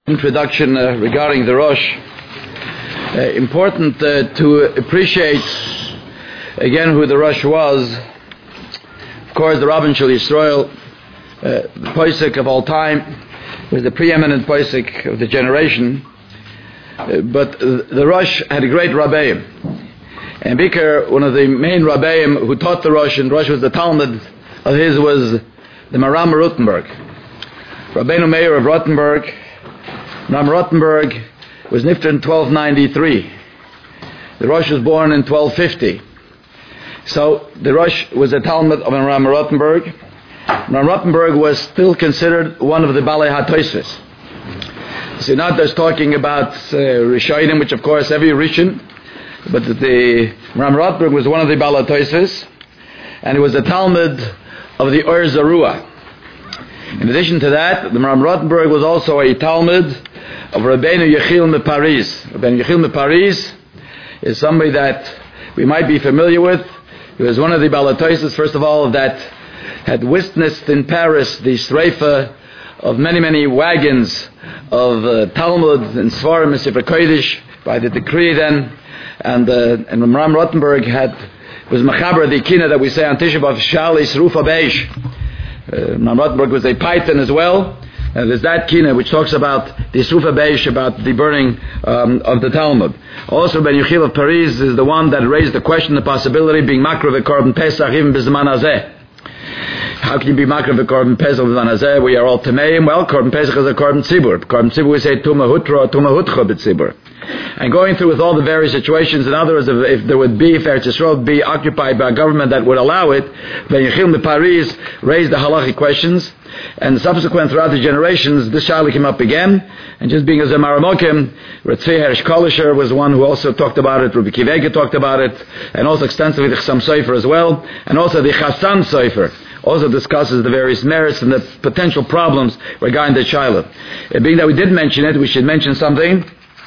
Introduction regarding the Rosh. Important to appreciate again who the Rosh was. Of course, the Rabban Shel Yisrael, the Posek of all time, was the preeminent Posek of the generation. But the Rosh had a great Rabbeim. And Bikar, one of the main Rabbeim who taught the Rosh, and Rosh was the Talmud of his, was the Maram Rothenburg. Rabbeinu Meir of Rothenburg. Ram Rothenburg was nifter in 1293. The Rosh was born in 1250. So the Rosh was a Talmud of Ram Rothenburg. Ram Rothenburg was still considered one of the Balei HaTosfos. So not just talking about Rishonim, which of course every Rishon, but the Ram Rothenburg was one of the Balei HaTosfos, and it was a Talmud of the Or Zarua. In addition to that, the Ram Rothenburg was also a Talmud of Rabbeinu Yechiel Meparis. Rabbeinu Yechiel Meparis is somebody that we might be familiar with. He was one of the Balei HaTosfos, first of all, that had witnessed in Paris the Sreifa of many wagons of Talmud and Svarim and Sefer Kodesh by the decree then. And Ram Rothenburg was Mechaber, the Kina that we say on Tisha B'Av, Shalis Rufa Beish. Ram Rothenburg was a Python as well. There's that Kina which talks about the Srufa Beish, about the burning of the Talmud. Also, Ben Yechiel of Paris is the one that raised the question, the possibility of being Makro v'Korban Pesach even b'Zman Hazeh. How can you be Makro v'Korban Pesach b'Zman Hazeh? We are all Tameim. Well, Korban Pesach is a Korban Tzibur. Korban Tzibur we say Tuma Hutra or Tuma Hutcha b'Tzibur. And going through with all the various situations, in other words, if Eretz Yisrael would be occupied by a government that would allow it, Ben Yechiel of Paris raised the halachic questions. And subsequent throughout the generations, this shaila came up again. And just being as a Maramokim, Ratzvi Hersh Kolisher was one who also talked about it. Rabbi Kivega talked about it, and also extensively the Chassam Sofer as well, and also the Chassan Sofer also discusses the various merits and the potential problems regarding the shaila. Being that we did mention it, we should mention something.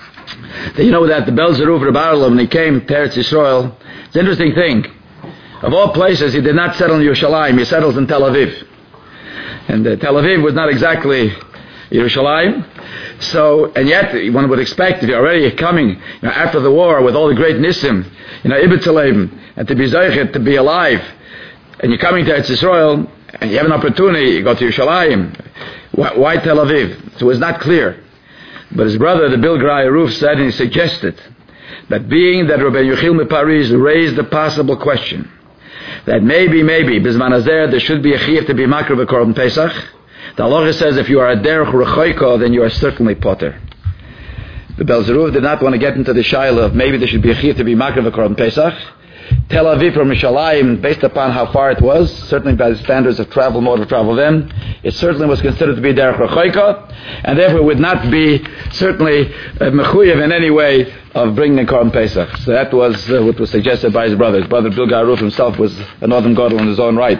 That you know that the Bel Zeruv Reb Arla, when he came to Eretz Yisrael, it's an interesting thing. Of all places, he did not settle in Yerushalayim. He settles in Tel Aviv. And Tel Aviv was not exactly Yerushalayim. So, and yet, one would expect, if you're already coming after the war with all the great Nisim, Ibn Taleb, and to be Zeichet, to be alive, and you're coming to Eretz Yisrael, and you have an opportunity, you go to Yerushalayim, why Tel Aviv? So it was not clear. But his brother, the Bilgrai Aruf, said, and he suggested, that being that Rabbi Yechiel Meparis raised the possible question, that maybe, Bizman Hazeh, there should be a chiyuv to be makro v'korban Pesach. The halacha says if you are a derech rechoiko, then you are certainly potter. The Bel Zeruv did not want to get into the shaila of maybe there should be a chiyuv to be makro v'korban Pesach. Tel Aviv from Yerushalayim, based upon how far it was, certainly by the standards of travel, mode of travel then, it certainly was considered to be derech rechoiko, and therefore would not be certainly mechuyev in any way of bringing a Korban Pesach. So that was what was suggested by his brother. His brother Bilgei Aruf himself was a northern gadol in his own right.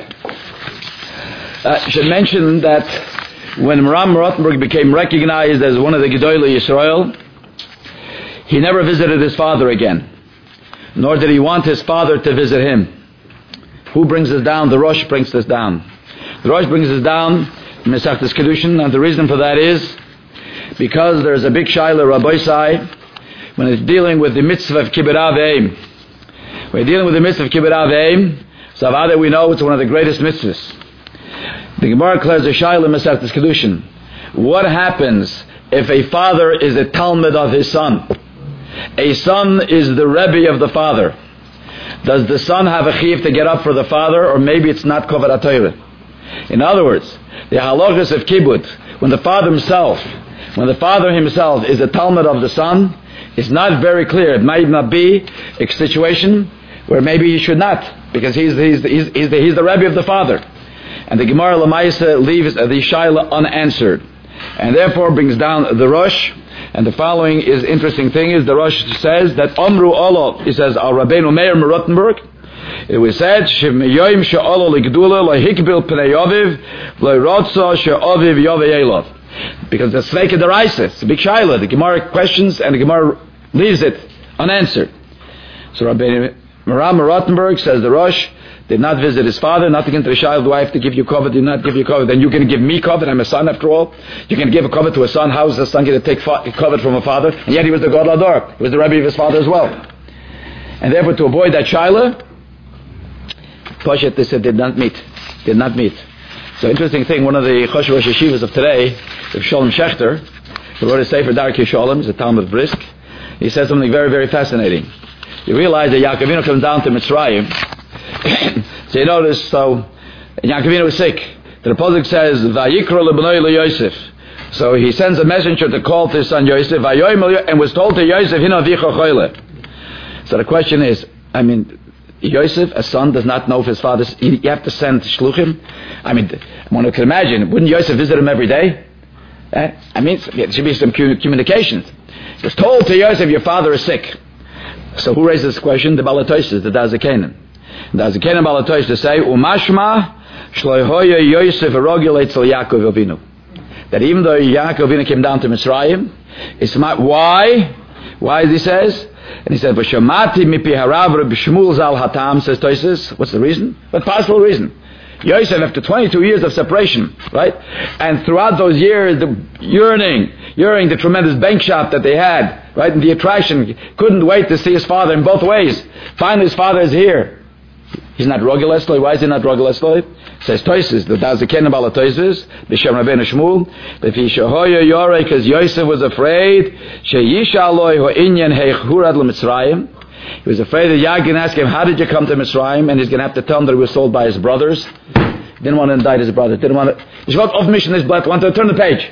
I should mention that when Ram Rothenburg became recognized as one of the Gedolei Yisrael, he never visited his father again, nor did he want his father to visit him. Who brings this down? The Rosh brings this down. The Rosh brings this down in Mesachtes Kedushin, and the reason for that is because there's a big shaila Rabbi Sai when it's dealing with the mitzvah of Kibbut Av V'Eim. We're dealing with the mitzvah of Kibbut Av V'Eim, so Avada we know it's one of the greatest mitzvahs. The Gemara declares a shaila in Mesachtes Kedushin. What happens if a father is a Talmud of his son? A son is the Rebbe of the father. Does the son have a chiyuv to get up for the father, or maybe it's not Kovod HaTorah? In other words, the halachas of kibbut, when the father himself is a Talmud of the son, it's not very clear. It might not be a situation where maybe he should not, because he's the Rebbe of the father. And the Gemara Lamaisa leaves the shaila unanswered, and therefore brings down the Rosh. And the following is interesting thing is the Rosh says that Omru Olo, he says Al Rabbeinu Meir Rothenburg. It was said Shemiyim She'olo Ligdula Lahikbil Pnei Yoviv Leirotza She'oviv Yovei because the Sveika Deraisa, it's a big shaila. The Gemara questions and the Gemara leaves it unanswered. So Rabbeinu Ram Rothenburg says the Rosh did not visit his father, not to get into the child, do I have to give you cover, did not give you cover, then you're going to give me cover, I'm a son after all. You're going to give a cover to a son, how is the son going to take cover from a father? And yet he was the God Lador, he was the Rebbe of his father as well. And therefore to avoid that shaila, Poshet, they said, did not meet. So interesting thing, one of the Choshev Rosh Yeshivas of today, Shalom Schechter, who wrote a Sefer Darkei Shalom, he's a Talmud Brisk, he says something very, very fascinating. You realize that Yaakov Avinu comes down to Mitzrayim, so you notice, Yaakov Avinu was sick. The Pasuk says, Vayikra lebnoi leYosef. So he sends a messenger to call to his son Yosef, and was told to Yosef, Hina vicha choyle. So the question is, Yosef, a son, does not know if his father's, you have to send shluchim. One can imagine, wouldn't Yosef visit him every day? There should be some communications. He was told to Yosef, your father is sick. So who raised this question? The Balatoises, the Dazakanim. The Dazakanim Balatoises say, Umashma shloihoya Yosef regulates Yaakov Avinu. That even though Yaakov Avinu came down to Mitzrayim, it's not, why? Why, as he says? And he said, V'shamati mipi harav Reb Shmuel zal hatam, says Toises. What's the reason? What possible reason? Yosef, after 22 years of separation, right? And throughout those years, the yearning, the tremendous bank shop that they had, right? And the attraction, couldn't wait to see his father in both ways. Finally, his father is here. He's not Rogel Esloi. Why is he not Rogel Esloi? Says Toises, the Dazaken about Toises, B'Shem Rabbeinu Shmuel, B'Fishahoya Yorei, because Yosef was afraid, Sheyisha Aloi Ho'inyan Heichurad L'Mitzrayim. He was afraid that Yaakov can ask him, how did you come to Mitzrayim? And he's going to have to tell him that he was sold by his brothers. Didn't want to indict his brother. He got off mission his blood. Wanted to turn the page.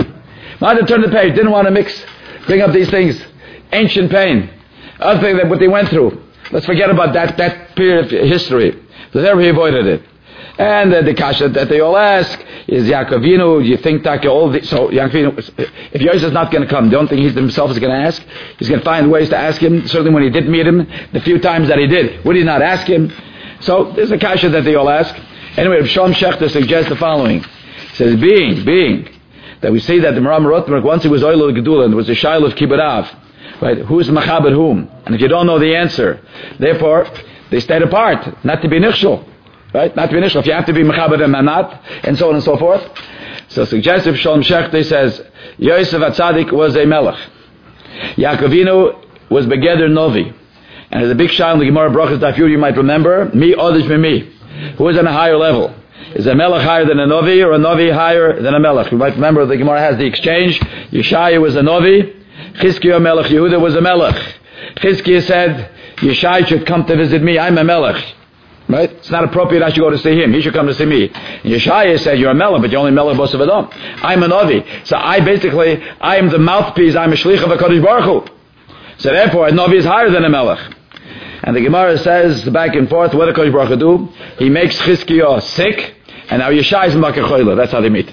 Didn't want to bring up these things. Ancient pain. Other thing that what they went through. Let's forget about that period of history. So there he avoided it. And the kasha that they all ask is Yaakov Avinu, you think that all the, so Yaakov Avinu, if Yosef is not going to come, the only thing he himself is going to ask, he's going to find ways to ask him. Certainly when he did meet him, the few times that he did, would he not ask him? So there's a kasha that they all ask. Anyway, Shalom Schechter suggests the following. He says, being that we see that the Maram Rothenberg, once he was Oilo Gedula, and there was a Shail of Kibburav, right? Who's Machaber whom? And if you don't know the answer, therefore, they stayed apart, not to be nichshul. Right? Not to be initial. If you have to be mechaber them or not, and so on and so forth. So suggestive Shalom Schechter says Yosef HaTzadik was a melech. Yaakov Avinu was begeder novi. And there's a big shayla in the Gemara Brachas Daf Yud, you might remember, mi odish me. Who is on a higher level? Is a melech higher than a novi, or a novi higher than a melech? You might remember the Gemara has the exchange. Yeshaya was a novi, Chizkiah melech, Yehuda was a melech. Chizkiah said, Yeshaya should come to visit me, I'm a melech. Right? It's not appropriate I should go to see him. He should come to see me. And Yeshaya said, you're a melech, but you're only melech bos of Adam. I'm an Avi. So I am the mouthpiece, I'm a shlich of HaKadosh Baruch Hu. So therefore, a Navi is higher than a melech. And the Gemara says, back and forth, what does HaKadosh Baruch Hu do? He makes Chizkiah sick, and now Yeshaya is in Bakachoyla. That's how they meet.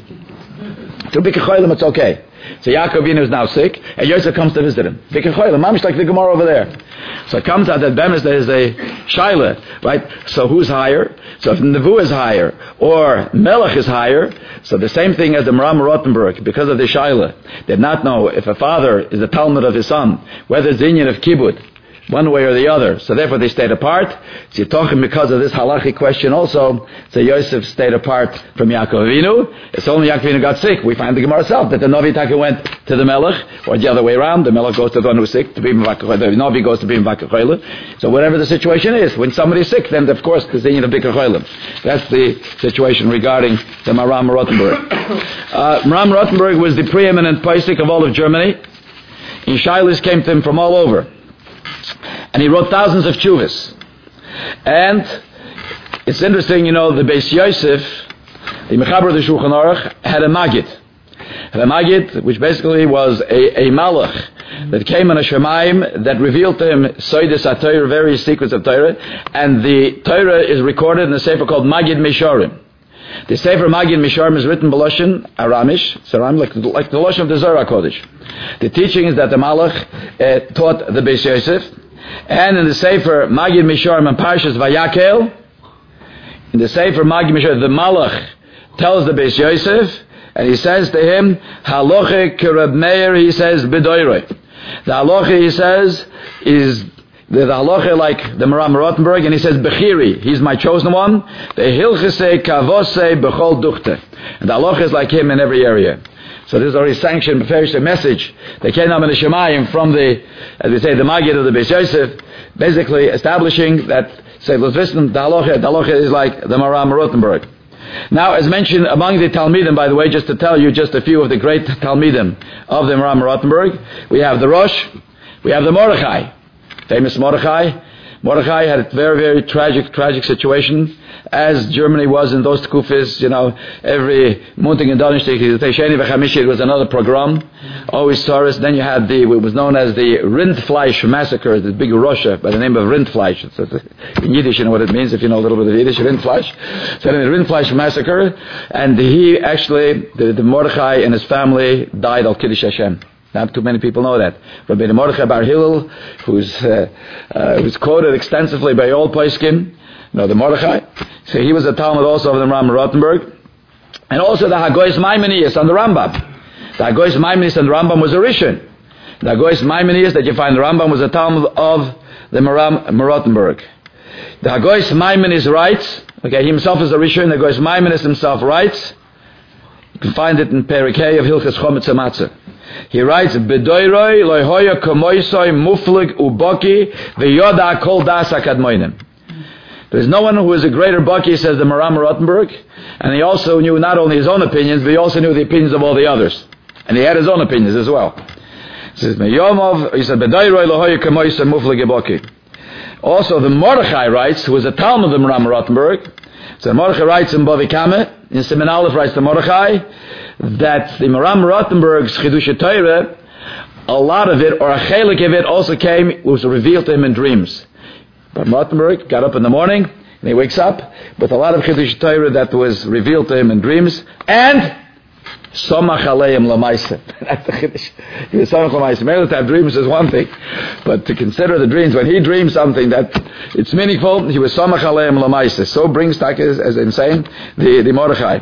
To Bakachoyla, it's okay. So Yaakov Avinu is now sick, and Yosef comes to visit him. Bakachoyla, mamish like the Gemara over there. So it comes out that Bemis there is a Shaila, right? So who's higher? So if Nevu is higher, or Melech is higher, so the same thing as the Maram Rothenberg, because of the Shaila, did not know if a father is a Talmud of his son, whether it's the Inyan of Kibbut, one way or the other. So therefore they stayed apart. So you're talking because of this halachic question also. So Yosef stayed apart from Yaakov Avinu. It's only Yaakov Avinu got sick. We find the Gemara itself that the Navi Taka went to the Melech, or the other way around. The Melech goes to the one who's sick, to be Mvakachoyle. The Navi goes to be Mvakachoyle. So whatever the situation is, when somebody's sick, then of course there's the Inyan of Bikachoyle. That's the situation regarding the Maram Rothenberg. Maram Rothenberg was the preeminent Paisik of all of Germany. And Shailis came to him from all over. And he wrote thousands of tshuvas. And it's interesting, the Beis Yosef, the Mechaber of the Shulchan Aruch, had a Magid. A Magid, which basically was a Malach that came on a Shemaim that revealed to him Soides HaTorah, various secrets of Torah. And the Torah is recorded in a sefer called Magid Misharim. The sefer Magid Misharim is written Beloshin Aramish, like the Loshin of the Zohar HaKodesh. The teaching is that the Malach taught the Beis Yosef. And in the Sefer Magid Misharim and Parshas Vayakel, in the Sefer Magid Misharim, the Malach tells the Beis Yosef, and he says to him, Haloche Kerab Meir, he says, B'doiroi. The Haloche, he says, is the halacha like the Maram Rothenberg, and he says, Bechiri, he's my chosen one. The Hilchese Kavose Bechol Duchte. And the halacha is like him in every area. So this is already sanctioned, a message that came up in the Shemayim from the, as we say, the Maggid of the Beis Yosef, basically establishing that, say, let's listen, the halacha is like the Maram Rothenberg. Now, as mentioned among the Talmidim, by the way, just to tell you just a few of the great Talmidim of the Maram Rothenberg, we have the Rosh, we have the Mordechai, famous Mordechai. Mordechai had a very, very tragic situation, as Germany was in those Tkufis, every Montag and Donnerstag, it was another pogrom, always Taurus. Then you had what was known as the Rindfleisch massacre, the big Russia by the name of Rindfleisch. In Yiddish, you know what it means if you know a little bit of Yiddish, Rindfleisch. So then the Rindfleisch massacre, and he actually, the Mordechai and his family died al Kiddush Hashem. Not too many people know that. Rabbi Mordechai Bar Hillel, who's quoted extensively by all Poskim, the Mordechai. So he was a Talmud also of the Maram Rothenberg. And also the Hagoyis Maimonides on the Rambam. The Hagoyis Maimonides on the Rambam was a Rishon. The Hagoyis Maimonides that you find the Rambam was a Talmud of the Maram Rothenberg. The Hagoyis Maimonides writes, he himself is a Rishon, the Hagoyis Maimonides himself writes, you can find it in Perek Hey of Hilchas Chometz HaMatzah. He writes, B'doiroi loihoya kamoisoi muflig uboki v'yoda kol das akadmoinim. There's no one who is a greater baki, says the Maram Rothenberg, and he also knew not only his own opinions, but he also knew the opinions of all the others. And he had his own opinions as well. He says, B'doiroi loihoya kamoisoi muflig uboki. Also, the Mordechai writes, who was a Talmud of the Maram Rothenberg, so Mordechai writes in Bavi Kameh, in Siman Aleph writes to Mordechai, that the Maram Rothenberg's Chidush Torah, a lot of it, or a chelik of it, also was revealed to him in dreams. But Rothenberg got up in the morning, and he wakes up with a lot of Chidush Torah that was revealed to him in dreams, and Somach Aleim Lamaisa. That's the Chiddush. He was Somach Lamaisa. Maybe to have dreams is one thing, but to consider the dreams, when he dreams something that it's meaningful, he was Somach Aleim Lamaisa. So brings back, as I'm saying, the Mordechai.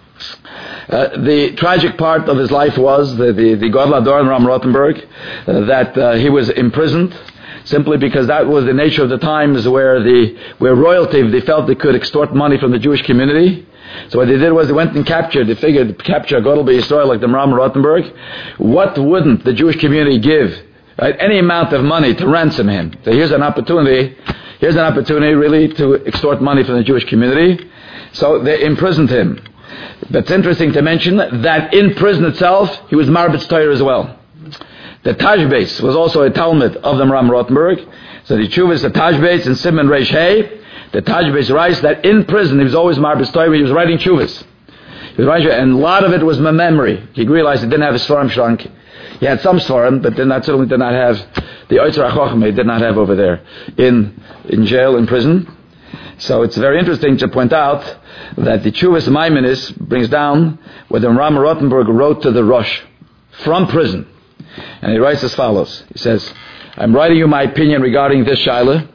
The tragic part of his life was the Godel Ador and Ram Rothenberg, that he was imprisoned simply because that was the nature of the times where royalty, they felt they could extort money from the Jewish community. So what they did was they went and captured, they figured to capture a Godel B'Yisrael like the Ram Rothenberg. What wouldn't the Jewish community give? Right? Any amount of money to ransom him. So here's an opportunity really to extort money from the Jewish community. So they imprisoned him. But it's interesting to mention that in prison itself, he was Marbitz Torah as well. The Tajbeis was also a Talmud of the Maram Rothenberg. So the Chuvas, the Tajbeis, and Simon Reish Hey, the Tajbeis writes that in prison he was always Marbitz Torah. He was writing Chuvas. And a lot of it was memory. He realized he didn't have his Sfarim Shrank. He had some Sfarim, but then that certainly did not have the Oitzer HaChochmah he did not have over there in jail, in prison. So it's very interesting to point out that the Chuvas Maimonides brings down what the Maram Rothenberg wrote to the Rosh from prison. And he writes as follows. He says, I'm writing you my opinion regarding this Shaila.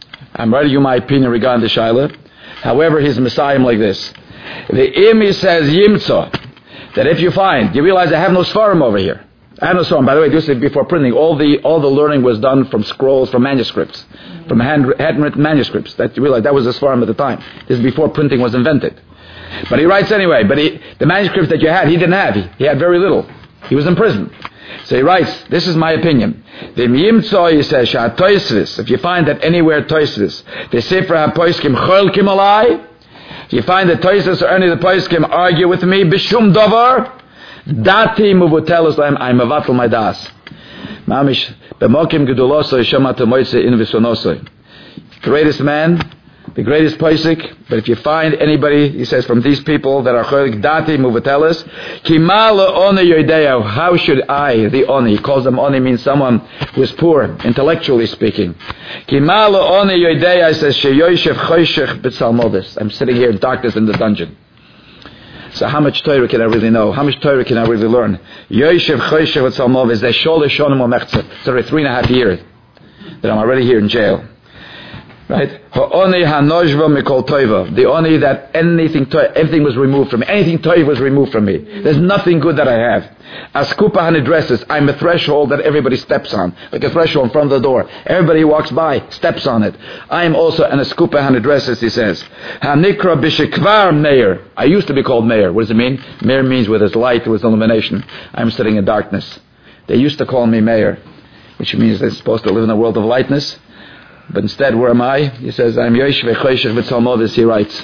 However, he's Messiah like this. The Imi says Yimtza, that if you find, you realize I have no Sfarim over here. I have no Sfarim. By the way, this is before printing. All the learning was done from scrolls, from manuscripts, from handwritten manuscripts. That you realize that was the Sfarim at the time. This is before printing was invented. But he writes anyway. But the manuscripts that you had, he didn't have. He had very little. He was in prison. So he writes, this is my opinion. The Miyimtzo, he says, if you find that anywhere Toisvis, the Sefer HaPoiskim Cholkim Alai, if you find that Toisvis or any of the Poiskim argue with me, Bishum Dovar, Dati Muvutelos Laim, I Mavatul my das. Mamish, Bemokim Gedulosoi, Shomata Moitze in Visonosoi. Greatest man, the greatest Poisik, but if you find anybody, he says, from these people that are Cholik Dati Muvatelis, Kimala Oni Yoideo, how should I, the Oni, he calls them Oni, means someone who is poor, intellectually speaking. Kimala Oni Yoideo, says, Sheyoishev Choshech B'Tzalmodis. I'm sitting here in darkness in the dungeon. So how much Torah can I really know? How much Torah can I really learn? Yoishev Choshech B'Tzalmodis, they Shol Eshonim Omechze. It's already 3.5 years that I'm already here in jail. Right? Ha'oni hanoshva mikol toiva. The oni that everything was removed from me. Anything toiv was removed from me. There's nothing good that I have. Askupa hanidresses. I'm a threshold that everybody steps on. Like a threshold in front of the door. Everybody who walks by steps on it. I am also an askupa hanidresses, he says. Hanikra bishikvar meir. I used to be called meir. What does it mean? Meir means with his light, with illumination. I'm sitting in darkness. They used to call me meir, which means they're supposed to live in a world of lightness. But instead, where am I? He says, I'm Yosh V'Choshech V'Tzalmovis, he writes.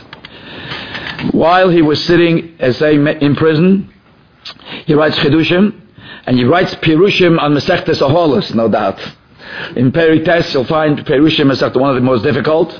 While he was sitting, as in prison, he writes Chidushim, and he writes Pirushim on Masechtes Oholos, no doubt. In Perites, you'll find Pirushim Masechtes, one of the most difficult.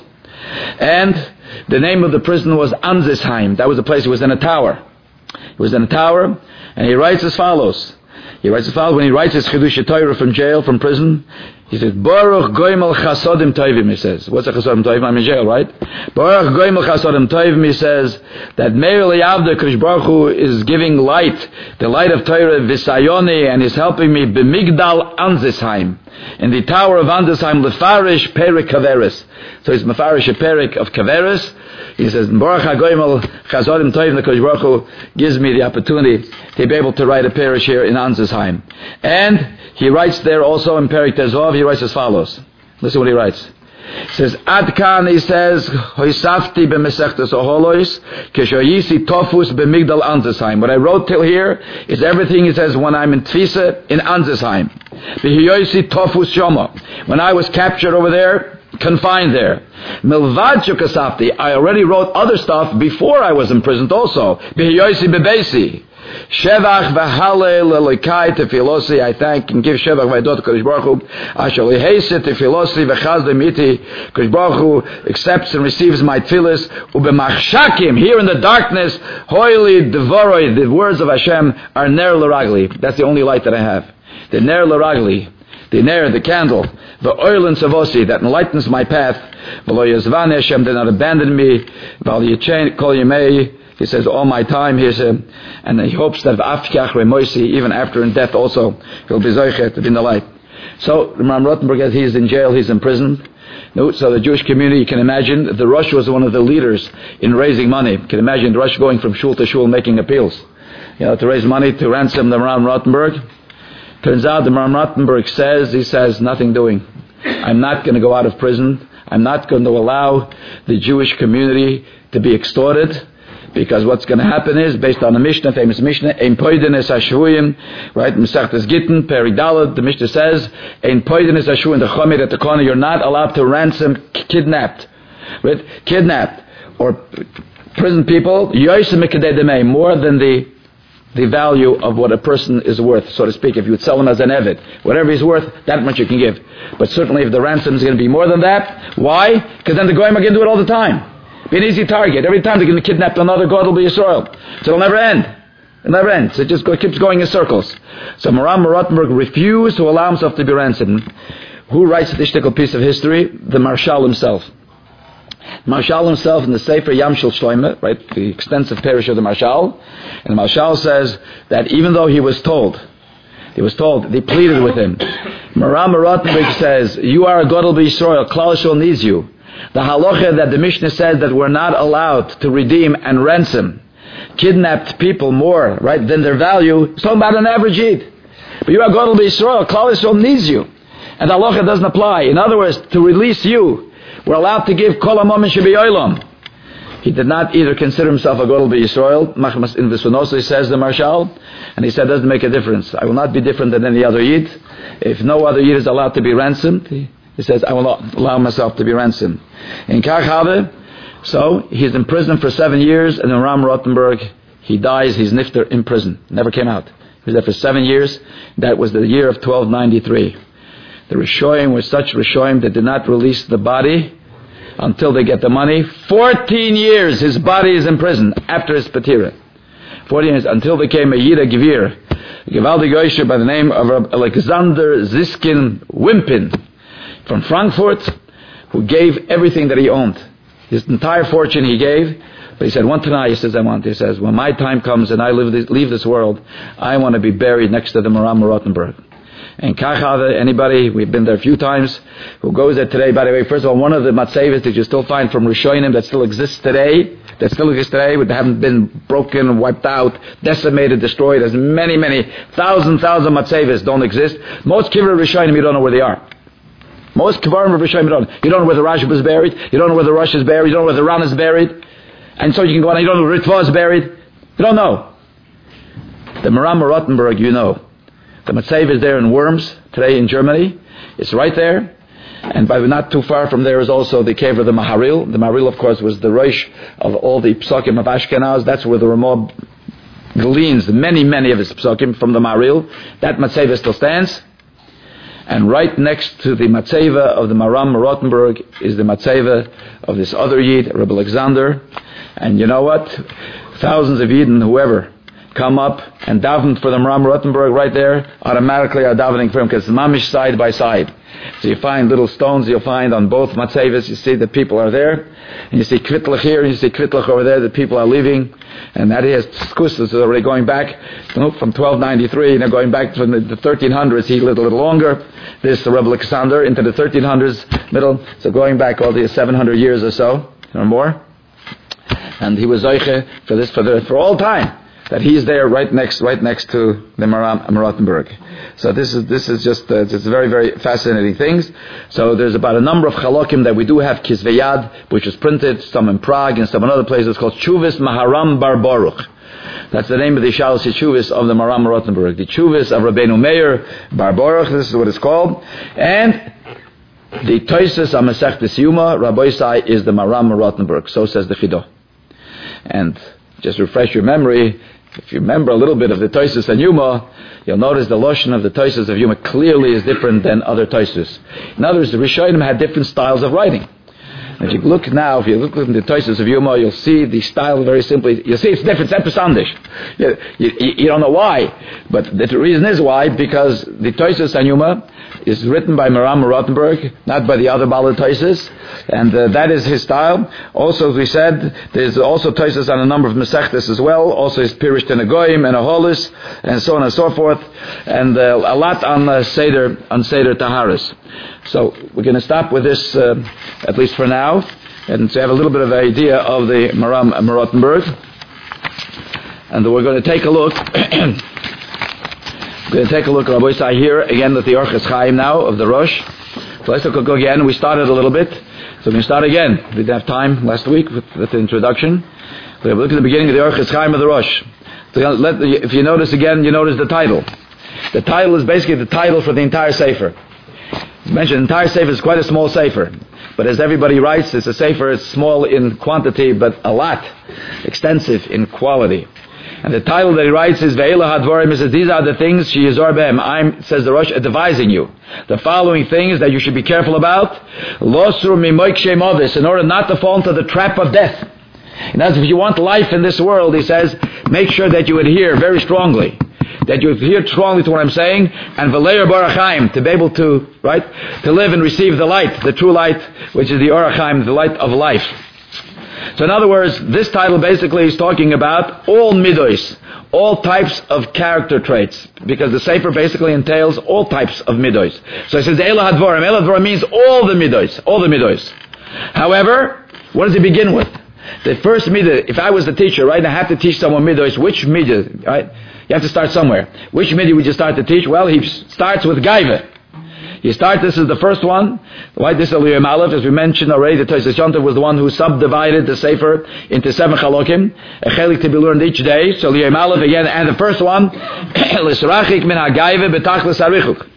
And the name of the prison was Anzisheim. That was the place. He was in a tower. He was in a tower, and he writes as follows. When he writes his Chidush Torah from jail, from prison, he says, Baruch Goimel Chasodim Tovim, he says. What's a Chasodim Tovim? I'm in jail, right? Baruch Goimel Chasodim Tovim, he says, that Meir Liyavda Krish Baruch Hu is giving light, the light of Torah, Visayoni, and is helping me, B'migdal Anzisheim, in the tower of Anzisheim, Lefarish Perik Kaveris. So he's Mefarish a Perik of Kaveris. He says, Baruch HaGoimel Chasodim Tovim, the Krish Baruch Hu gives me the opportunity to be able to write a parish here in Anzisheim. And he writes there also in Perik Tezov, he writes as follows. Listen what he writes. He says, Adkan, he says, Hoisafti b'mesechtes oholois, keshoyisi tofus b'migdal Anzisheim. What I wrote till here is everything, he says, when I'm in Tfisa, in Anzisheim. B'hiyoisi tofus shoma. When I was captured over there, confined there. Milvad shukasafti. I already wrote other stuff before I was imprisoned also. B'hiyoisi b'beisi. Shevach v'halel elikai tefilosi. I thank and give Shevach v'ayadot Kodesh Baruch Hu. Asher leheiset tefilosi v'chaz demiti. Kodesh Baruch Hu accepts and receives my tefillas. Ubemachshakim, here in the darkness, holy devoroi, the words of Hashem are ner l'ragli. That's the only light that I have. The ner l'ragli, the ner, the candle, the oil and savosi that enlightens my path. V'lo yazvani Hashem did not abandon me. V'al yichain kol yemei. He says, all my time, and he hopes that even after in death also, he'll be zoichet to be in the light. So, Ram Rothenberg, as he's in jail, he's in prison. So the Jewish community, you can imagine, the Rosh was one of the leaders in raising money. You can imagine the Rosh going from shul to shul making appeals, to raise money to ransom the Ram Rothenberg. Turns out the Ram Rothenberg says, nothing doing. I'm not going to go out of prison. I'm not going to allow the Jewish community to be extorted. Because what's going to happen is, based on the Mishnah, famous Mishnah, Ein Poidenes HaShvuyim, right, Mesechtes Gittin, Perik Daled, the Mishnah says, Ein Poidenes HaShvuyim, the Chomer at the corner, you're not allowed to ransom kidnapped, right, kidnapped, or prison people, Yoyse Mikadei Demei, more than the value of what a person is worth, so to speak. If you would sell him as an Eved, whatever he's worth, that much you can give. But certainly if the ransom is going to be more than that, why? Because then the Goyim are going to do it all the time. Be an easy target. Every time they're going to kidnap another God, will be Yisrael. So it'll never end. It never ends. It just keeps going in circles. So Maram Rothenberg refused to allow himself to be ransomed. Who writes this piece of history? The Marshal himself. Marshal himself in the Sefer Yam Shel Shloimeh, right, the extensive parish of the Marshal. And the Marshal says that even though he was told, they pleaded with him. Maram Rothenberg says, you are a God will be Yisrael. Klal Yisrael needs you. The halacha that the Mishnah says that we're not allowed to redeem and ransom kidnapped people more, right, than their value, it's talking about an average Yid. But you are God will be Yisrael. Klal Yisrael needs you. And the halacha doesn't apply. In other words, to release you, we're allowed to give kol hamom and shebi olam. He did not either consider himself a God will be Yisrael. Machmas in Visunosi says the Marshal, and he said, it doesn't make a difference. I will not be different than any other Yid. If no other Yid is allowed to be ransomed, he says, I will not allow myself to be ransomed. In Kach so he's in prison for 7 years, and in Ram Rothenberg, he dies, he's nifter in prison. Never came out. He was there for 7 years. That was the year of 1293. The Rishoyim were such Rishoyim that did not release the body until they get the money. 14 years his body is in prison after his patira. 14 years, until there came a Yida Gevir, a Gevaldig Yosher by the name of Alexander Ziskin Wimpin, from Frankfurt, who gave everything that he owned. His entire fortune he gave. But he said, one tonight, he says, when my time comes and I leave this world, I want to be buried next to the Maram Rothenberg. And Kachava, anybody, we've been there a few times, who goes there today, by the way, first of all, one of the matzeves that you still find from Rishonim that still exists today, but they haven't been broken, wiped out, decimated, destroyed, as many, thousand matzeves don't exist. Most Kivrei Rishonim, you don't know where they are. Most Kvarim of Rishonim, you don't know where the Rashba is buried, you don't know where the Rosh is buried, you don't know where the Ran is buried, and so you can go on, you don't know where Ritva is buried, you don't know. The Maram Rottenburg, you know. The Matzev is there in Worms, today in Germany. It's right there. And by not too far from there is also the cave of the Maharil. The Maharil, of course, was the Rosh of all the Psukim of Ashkenaz. That's where the Ramah gleans many of his Psukim from the Maharil. That Matzeva still stands. And right next to the Matzeva of the Maram Rottenburg is the Matzeva of this other Yid, Rebbe Alexander. And you know what? Thousands of Yidden, whoever, come up and daven for the Maram Rottenburg right there, automatically are davening for him, because it's mamish side by side. So you find little stones you'll find on both matzeves. You see that people are there, and you see Kvitlach here, and you see Kvitlach over there, that people are leaving, and that is Skusas is already going back from 1293, going back from the 1300s, he lived a little longer, this Rebbe Alexander, into the 1300s middle, so going back all the 700 years or so, or more, and he was Zoiche for all time, that he's there right next to the Maram Rottenburg. So this is just very, very fascinating things. So there's about a number of chalokim that we do have Kisveyad, which is printed, some in Prague and some in other places, called Chuvis Maharam Bar Baruch. That's the name of the Shalos Chuvis of the Maram Rottenburg. The Chuvis of Rabbeinu Meir Bar Baruch, this is what it's called. And the Toises HaMasechtes Yuma, Rabbi Isai, is the Maram Rottenburg. So says the Chido. And just refresh your memory, if you remember a little bit of the Toises and Yuma, you'll notice the Lashon of the Toises of Yuma clearly is different than other Toises. In other words, the Rishonim had different styles of writing. If you look now, if you look at the Toises of Yuma, you'll see the style very simply. You'll see it's different. It's episandish. You don't know why, but the reason is why, because the Toises and Yuma is written by Maram Rottenburg, not by the other Bala Toises, and that is his style. Also, as we said, there's also Toises on a number of Masechtes as well. Also, his Pirish and a Goyim and a Holis, and so on and so forth, and a lot on Seder Taharis. So we're going to stop with this, at least for now, and to have a little bit of an idea of the Maram Rottenburg. And we're going to take a look. We're going to take a look at Rabbi Isai here again at the Orchos Chaim now of the Rosh. So let's go again. We started a little bit, so we're going to start again. We didn't have time last week with the introduction. We're going to look at the beginning of the Orchos Chaim of the Rosh. So if you notice again, you notice the title. The title is basically the title for the entire Sefer. As mentioned, the entire Sefer is quite a small Sefer. But as everybody writes, it's a Sefer, it's small in quantity, but a lot, extensive in quality. And the title that he writes is Ve'ela Hadvarim. He says, these are the things she is Behem. I'm, says the Rosh, advising you. The following things that you should be careful about. Losur mimoikshe movis, in order not to fall into the trap of death. And as if you want life in this world, he says, make sure that you adhere very strongly. That you adhere strongly to what I'm saying, and V'leir Barachaim, to be able to, to live and receive the light, the true light, which is the Orachaim, the light of life. So in other words, this title basically is talking about all midos, all types of character traits, because the Sefer basically entails all types of midos. So it says, Eila Hadvarim. Eila Hadvarim means all the midos. However, what does it begin with? The first midah, if I was the teacher, I have to teach someone midos, which midah, You have to start somewhere. Which midah would you start to teach? Well, he starts with Gaiva. This is the first one. This is Aliyah Aleph, as we mentioned already. The Tosfos Yontif was the one who subdivided the Sefer into 7 chalokim, a chelik to be learned each day. So Aliyah Aleph again, and the first one, L'srachik min ha'gaiva b'tachlis harichuk.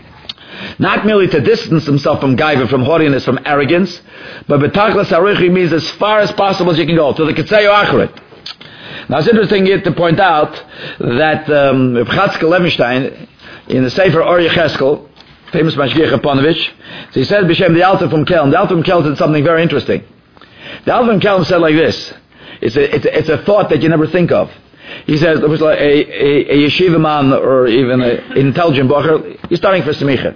Not merely to distance himself from gaiva, from haughtiness, from arrogance, but b'tachlis harichuk means as far as possible as you can go, to the Ketzeyo Acharit. Now it's interesting here to point out that Chatzkel Levenstein, in the Sefer Or Yecheskel, famous Mashgiach Aponovich, so he said B'Shem the Alter from Kelm. The Alter from Kelm said something very interesting. The Alter from Kelm said like this. It's a thought that you never think of. He says there was like a yeshiva man or even an intelligent bacher. He's starting for Smicha.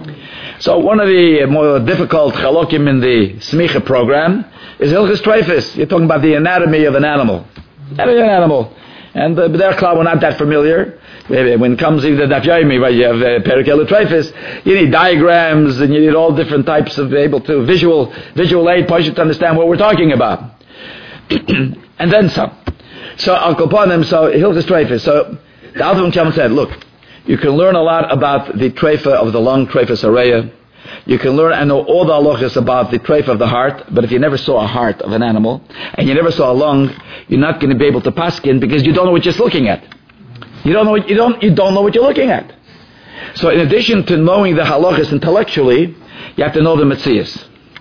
So one of the more difficult chalokim in the Smicha program is Hilchos Treifus. You're talking about the anatomy of an animal. And B'derech Klal, we're not that familiar. When it comes to the Daf Yomi, where you have Perek Elul Treifis, you need diagrams and you need all different types of visual aid for you to understand what we're talking about. And then some. So Al Koponim, so Hilchos Treifis. So the Alter Rebbe said, look, you can learn a lot about the treifa of the lung, treifas areya. You can learn and know all the halachas about the treifa of the heart, but if you never saw a heart of an animal, and you never saw a lung, you're not going to be able to paskin because you don't know what you're looking at. You don't know what you're looking at. So in addition to knowing the halachas intellectually, you have to know the metzias.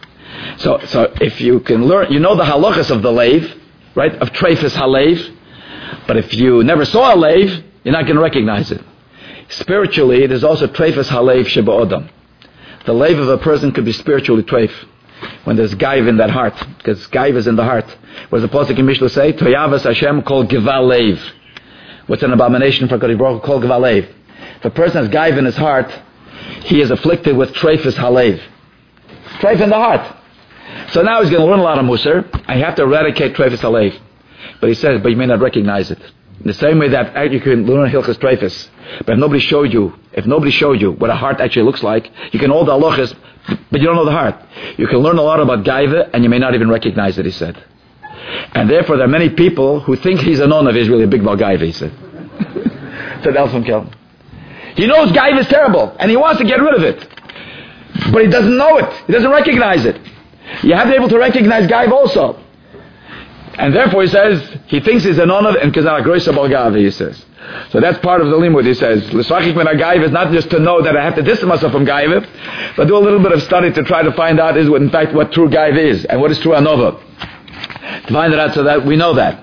So if you can learn, you know the halachas of the leiv, right, of treifas haleiv, but if you never saw a leiv, you're not going to recognize it. Spiritually, there's also treifas haleiv sheba odam. The leiv of a person could be spiritually treif when there's gaiv in that heart, because gaiv is in the heart. What does the Pasuk in Mishnah say? Toyavas Hashem kol gival leiv. What's an abomination for Kodesh Baruch Hu? Kol gival leiv. If a person has gaiv in his heart, he is afflicted with treifas haleiv. Treif in the heart. So now he's going to learn a lot of Musar. I have to eradicate treifas haleiv. But he says, but you may not recognize it. In the same way that you can learn Hilchos Treifis, but if nobody showed you what a heart actually looks like, you can know the halachas, but you don't know the heart. You can learn a lot about Gaiva, and you may not even recognize it, he said. And therefore there are many people who think he's a non of Israel, a big Baal Gaiva, he said. Said Elfam Kel. He knows Gaiva is terrible, and he wants to get rid of it. But he doesn't know it. He doesn't recognize it. You have to be able to recognize Gaiva also. And therefore he says, he thinks he's an honor and Kazal Groisa Balgavi, he says. So that's part of the limud, he says. L'sachik min ha-gaiva is not just to know that I have to distance myself from gaiva, but do a little bit of study to try to find out in fact what true gaiva is, and what is true anova. To find it out so that we know that.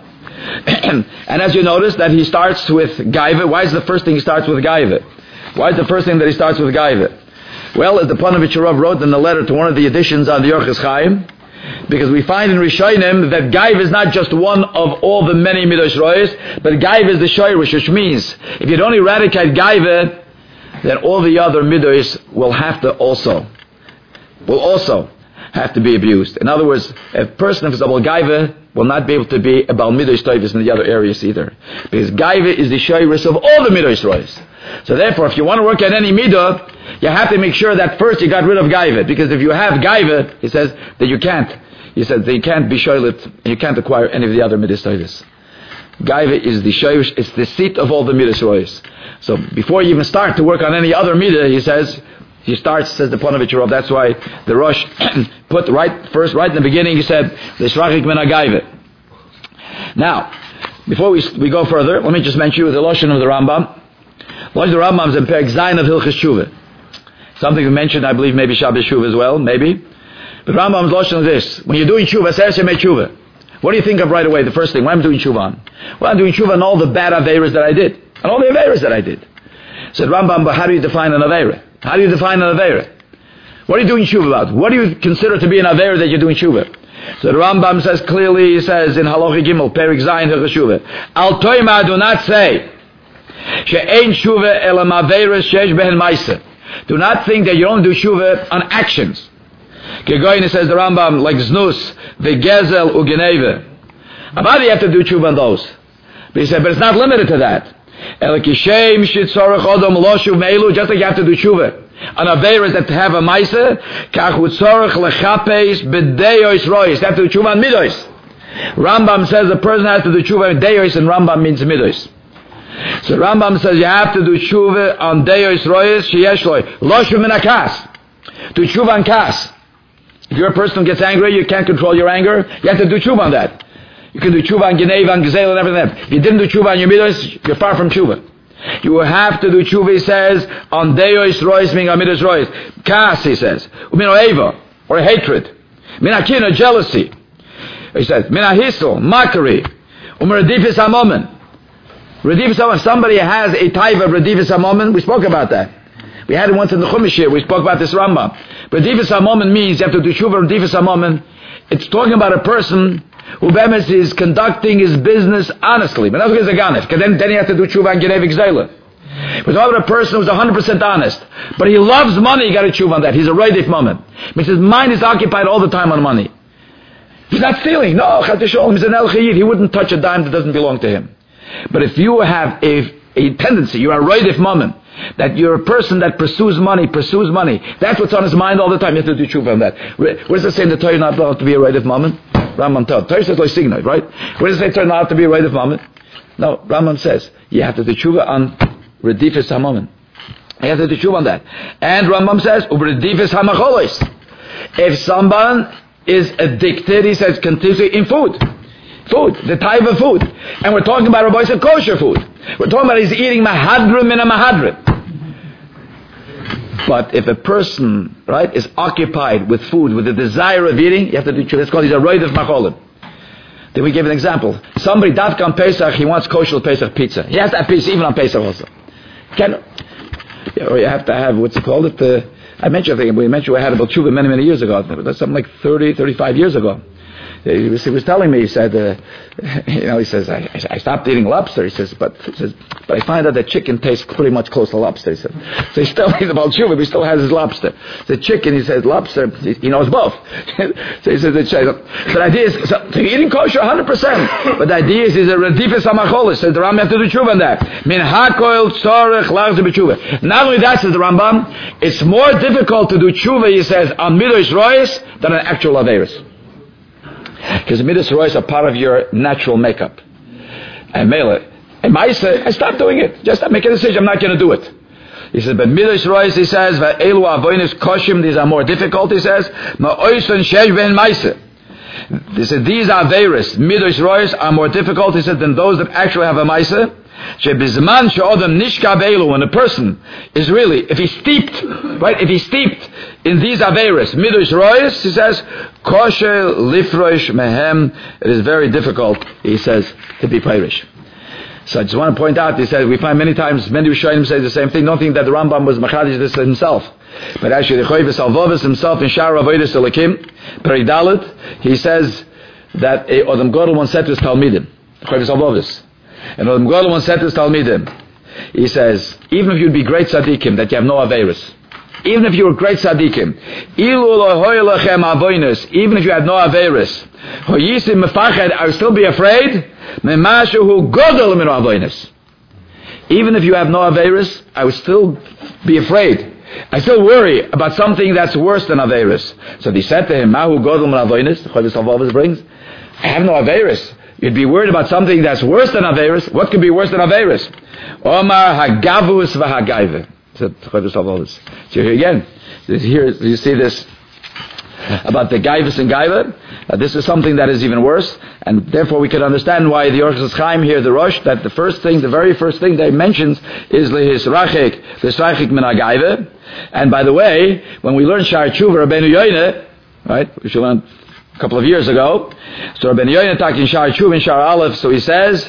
And as you notice that he starts with gaiva, why is the first thing he starts with gaiva? Why is the first thing that he starts with gaiva? Well, as the Panovich Rav wrote in the letter to one of the editions on the Yorchos Chaim, because we find in Rishonim that Gaiv is not just one of all the many Midosh Rois, but Gaiv is the Shoyrish, which means if you don't eradicate Gaiv, then all the other Midosh will also have to be abused. In other words, a person who is about Gaiva will not be able to be about Midosh Toivis in the other areas either. Because Gaiva is the Shoyrish of all the Midosh Rois. So therefore, if you want to work at any midah, you have to make sure that first you got rid of gaiva. Because if you have gaiva, he says that you can't. He said that you can't be shoylet and you can't acquire any of the other midas toivus. Gaiva is the shoyish, it's the seat of all the midas rois. So before you even start to work on any other midah, says the Panovich Rav. That's why the Rosh put right in the beginning. He said the shrachik min gaiva. Now, before we go further, let me just mention you the lashon of the Rambam. Lashon of the Rambam is in Perek Zayin of Hilchos Shuvah. Something we mentioned, I believe, maybe Shabbos Shuvah as well, maybe. But Rambam's lashon is this: when you're doing Shuvah, Seres Yemei Shuvah, what do you think of right away? The first thing, what I'm doing Shuvah on? Well, I'm doing Shuvah on all the bad Aveiros that I did, and all the Aveiros that I did. Said Rambam, but how do you define an Aveira? How do you define an Aveira? What are you doing Shuvah about? What do you consider to be an Aveira that you're doing Shuvah? So the Rambam says clearly, he says in Halacha Gimel, Perek Zayin Hilchos Shuvah, Al Toima, do not say she'ein Shuvah ela Aveiros sheyesh behen ma'aseh. Do not think that you don't do Shuvah on actions. Kegoyin, says the Rambam, like Znus, Vegezel, Ugeneve. About you have to do Shuvah on those. But he said, but it's not limited to that. Just like you have to do Shuvah on Aveiros that have a Maisa, you have to do Shuvah on Midos. Rambam says the person has to do Shuvah on Deos, and Rambam means Midos. So Rambam says you have to do Shuvah on Deos Royes, Sheyesh Loy, Loshu Min HaKas. Do Shuvah on Kas. If you're a person who gets angry, you can't control your anger, you have to do Shuvah on that. You can do Shuvah on Geneva, on Gezel, and everything. If you didn't do Shuvah on your Midos, you're far from Shuvah. You will have to do Shuvah, he says, on Deos Royes, meaning on Midos Royes. Kas, he says, Umino Eva, or hatred. Minakina, jealousy. He says, Minahisel, mockery. Umeradifis Hamomen. Redifis Hamomen, somebody has a type of Redifis Hamomen, we spoke about that. We had it once in the Chumash here, we spoke about this Rambam. Redifis Hamomen means you have to do Shuvah Redifis Hamomen. It's talking about a person who bemis is conducting his business honestly. But that's a ganef, because then he has to do Shuvah and Genevik Zayla. But talking about a person who's 100% honest, but he loves money, you got to Shuvah on that. He's a Redif moment. Means his mind is occupied all the time on money. He's not stealing. No, he's an El Chayid. He wouldn't touch a dime that doesn't belong to him. But if you have a tendency, you are roidif moment, that you're a person that pursues money, that's what's on his mind all the time, you have to do tshuva on that. Where does it say in the Torah not allowed to be a roidif moment? Rambam tells. Torah says loisignoid, right? Where does it say Torah not allowed to be a roidif moment? No, Rambam says you have to do tshuva on redifis hamomen. You have to do tshuva on that. And Rambam says ubredifis hamacholos. If someone is addicted, he says continuously in food, the type of food, and we're talking about Rabbi said kosher food. We're talking about he's eating mahadrim in a mahadrim. But if a person, right, is occupied with food, with the desire of eating, you have to do tshuva. It's called he's a roid of macholim. Then we give an example. Somebody davka on Pesach, he wants kosher Pesach pizza. He has to have pizza even on Pesach also. Or you have to have what's it called? We mentioned we had about tshuva many years ago. That's something like 35 years ago. He was telling me, he said, he says, I stopped eating lobster. He says, but I find out that chicken tastes pretty much close to lobster. He said, so he's about tshuva, but he still has his lobster. The chicken, he says, lobster, he knows both. So he says, the idea is, so eating kosher 100%. But the idea is, a redifis hamacholis. Says the Rambam, have to do tshuva on that. Min hakoil tzorech lachzer b'tshuva. Not only that, says the Rambam, it's more difficult to do tshuva, he says, on midosh rois than an actual averis. Because the midas rois are part of your natural makeup. And mele, and Maisa, I stopped doing it. Just make a decision, I'm not going to do it. He says, but midas rois, he says, elu avoinus koshim, these are more difficult, he says, ma'oison shesh ben Maisa. He said, these are averis. Midas rois are more difficult, he said, than those that actually have a Maisa. When a person is really, if he's steeped in these averis, midosh royas, he says, kosher lifrosh mehem, it is very difficult, he says, to be pirish. So I just want to point out, he said, we find many times, many Rishonim say the same thing, don't think that the Rambam was machadish this himself. But actually, the Choyves Alvovis himself in Shar Avodas Elokim, Perek Dalet, he says that Odom Godel once said to his Talmidim, Choyves Alvovis, and Odom Godel once said to his Talmidim, he says, even if you'd be great tzaddikim, that you have no averis, even if you were great tzaddikim, even if you had no averis, I would still be afraid, even if you have no averis, I would still be afraid. I still worry about something that's worse than averis. So they said to him, Mahu Godel min avonis, the Chodesh Alvavos brings, I have no averis. You'd be worried about something that's worse than averis. What could be worse than averis? Omar hagavus v'hagaive. So here again, here you see this about the gaivus and gaiva. This is something that is even worse, and therefore we can understand why the Orchos Chaim here, the Rosh, that the very first thing that he mentions is l'hisrachik min hagaive. And by the way, when we learn Shar Tshuva, Rabbeinu Yoina, right, which we learned a couple of years ago, so Rabbeinu Yoina talking Shar Tshuva and Shar Aleph, so he says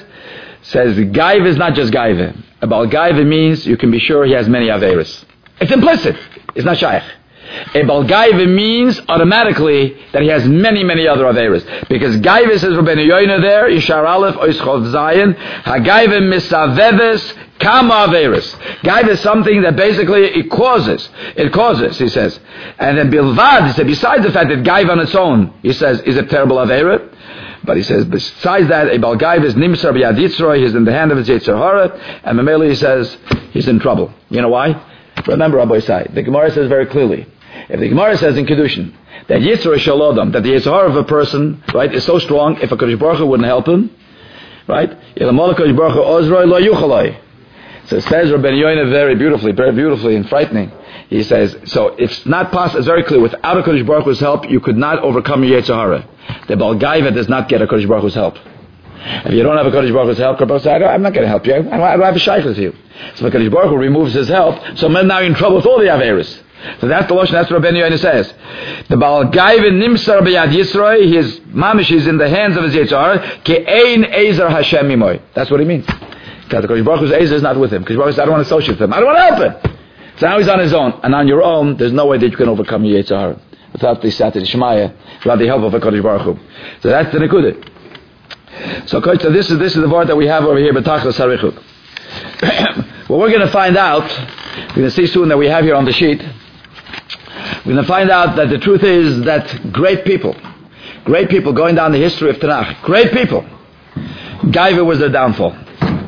Gaiva is not just Gaiva. About Gaiva means you can be sure he has many Averis. It's implicit. It's not Shaykh. About Gaiva means automatically that he has many other Averis. Because Gaiva says Rabbeinu Yoina there, Yishar Aleph, Oischov Zayin, HaGaiva Misaveves Kama Averis. Gaiva is something that basically it causes, he says. And then Bilvad, he said, besides the fact that Gaiva on its own, he says, is a terrible Aveira. But he says, besides that, Ebal Gaiv is Nimsar B'Yad Yitzroy, he's in the hand of his Yetzer Hara, and Mameli, he says, he's in trouble. You know why? Remember, Rabbi Isai, the Gemara says very clearly, if the Gemara says in Kedushin, that Yitzroy Shalodam, that the Yetzer Hara of a person, right, is so strong, if a Kodesh Baruch Hu wouldn't help him, right, Ilamola Kodesh Baruch Hu Ozroi Lo Yuchaloi. So it says Rabbeinu Yoina very beautifully and frightening. He says, so it's not possible, it's very clear, without a Kodesh Baruch Hu's help, you could not overcome your Yetzer Hara. The Baal Gaiva does not get a Kodesh Baruch Hu's help. If you don't have a Kodesh Baruch Hu's help, Kodesh Baruch says, I'm not going to help you. I don't have a shaykh with you. So the Kodesh Baruch Hu removes his help, so men now in trouble with all the Averis. So that's the Lashon, that's what Rabbeinu Yoina says. The Baal Gaiva Nimsar B'Yad Yisroi, his mamish is in the hands of his Yetzer Hara, Ke'ein Ezer Hashem Imoy. That's what he means. Because the Kodesh Baruch Hu's Ezer is not with him. Kodesh Baruch says, I don't want to associate with him. I don't want to help him. So now he's on his own, and on your own, there's no way that you can overcome your Yetzer Hara without the Satan Shemaya, without the help of a Kodesh Baruch Hu. So that's the Nekudah. So this is the word that we have over here, B'tachlis Harichuk. What we're going to find out, we're going to see soon that we have here on the sheet, we're going to find out that the truth is that great people going down the history of Tanakh, great people, Gaiva was their downfall.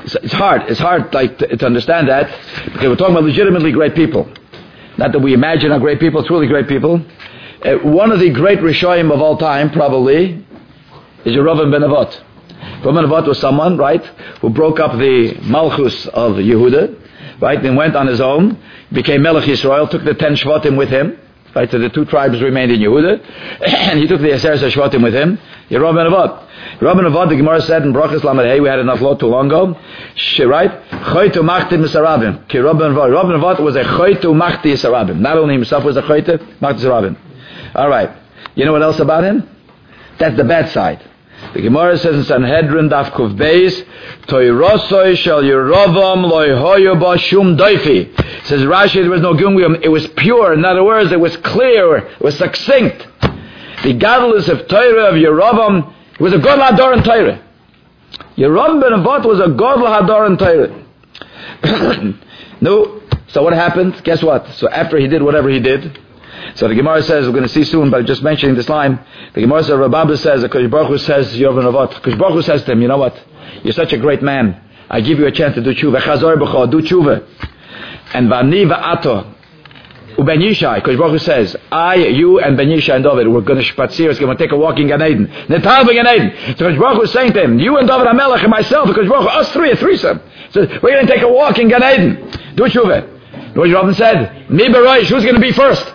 it's hard like to understand that, because we're talking about legitimately great people. Not that we imagine are great people, truly great people. One of the great Rishoyim of all time, probably, is Yerovam ben Nevat. Yerovam ben Nevat was someone, right, who broke up the Malchus of Yehuda, right, and went on his own, became Melech Yisrael, took the 10 Shvatim with him, right, so the 2 tribes remained in Yehuda, and he took the Aseret Shvatim with him, Yerovam ben Nevat. Yerovam ben Nevat, the Gemara said in Brachas Lamed Hey, we had enough lot too long ago, right, Choytu Machti Misarabim, ki Yerovam ben Nevat. Yerovam ben Nevat was a Choytu Machti Misarabim. Not only himself was a Choytu Machti Misarabim. Alright, you know what else about him? That's the bad side. The Gemara says in Sanhedrin Daf Kuf Beis, Toirosoi shel Yerovam loy hoyo ba shum doifi. Says Rashi, there was no gumgum. It was pure. In other words, it was clear. It was succinct. The godless of Torah of Yerovam was a god lahador in Torah. Yerovam ben Nevat was a god lahador in Torah. No. So what happened? Guess what? So after he did whatever he did, so the Gemara says, we're going to see soon, but just mentioning this line, the Gemara says, Rabbi says, the Kodesh Baruch Hu says, Yerovam ben Nevat. Kodesh Baruch Hu says to him, you know what? You're such a great man. I give you a chance to do tshuva. Chazor b'cho, do tshuva. And v'ani v'ato, u'ben Yishai, Kodesh Baruch Hu says, I, you, and Ben Yishai and David, we're going to spatzir, we're going to take a walk in Gan Eden. Netal b'Gan Eden. So Kodesh Baruch Hu is saying to him, you and David HaMelech and myself, Kodesh Baruch Hu, us three, a threesome. So we're going to take a walk in Gan Eden. Do tshuva. What Yerovam said, Mi Beroish, who's going to be first?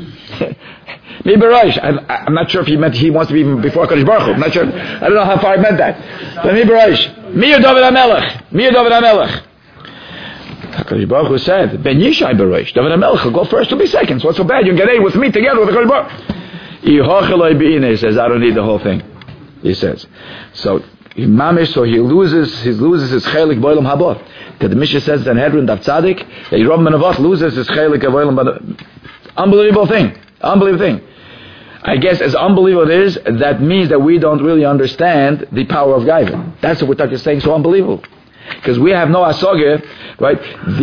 Mi Beroish. I'm not sure if he meant he wants to be before Kodesh Baruch Hu. I'm not sure. I don't know how far he meant that. But Mi Beroish. Mi David HaMelech. Mi David HaMelech. Kodesh Baruch Hu said, Ben Yishai Beroish. David HaMelech will go first, he'll be second. So what's so bad? You can get in with me together with the Kodesh Baruch Hu. He says, I don't need the whole thing. He says. So he loses his chelik boilam haba. Because the Mishnah says in Hedron Daf Tzadik that Yerovam ben Nevat loses his chelik of boilam haba. Unbelievable thing. I guess as unbelievable it is, that means that we don't really understand the power of Gaiva. That's what we're talking saying, so unbelievable. Because we have no asogya, right?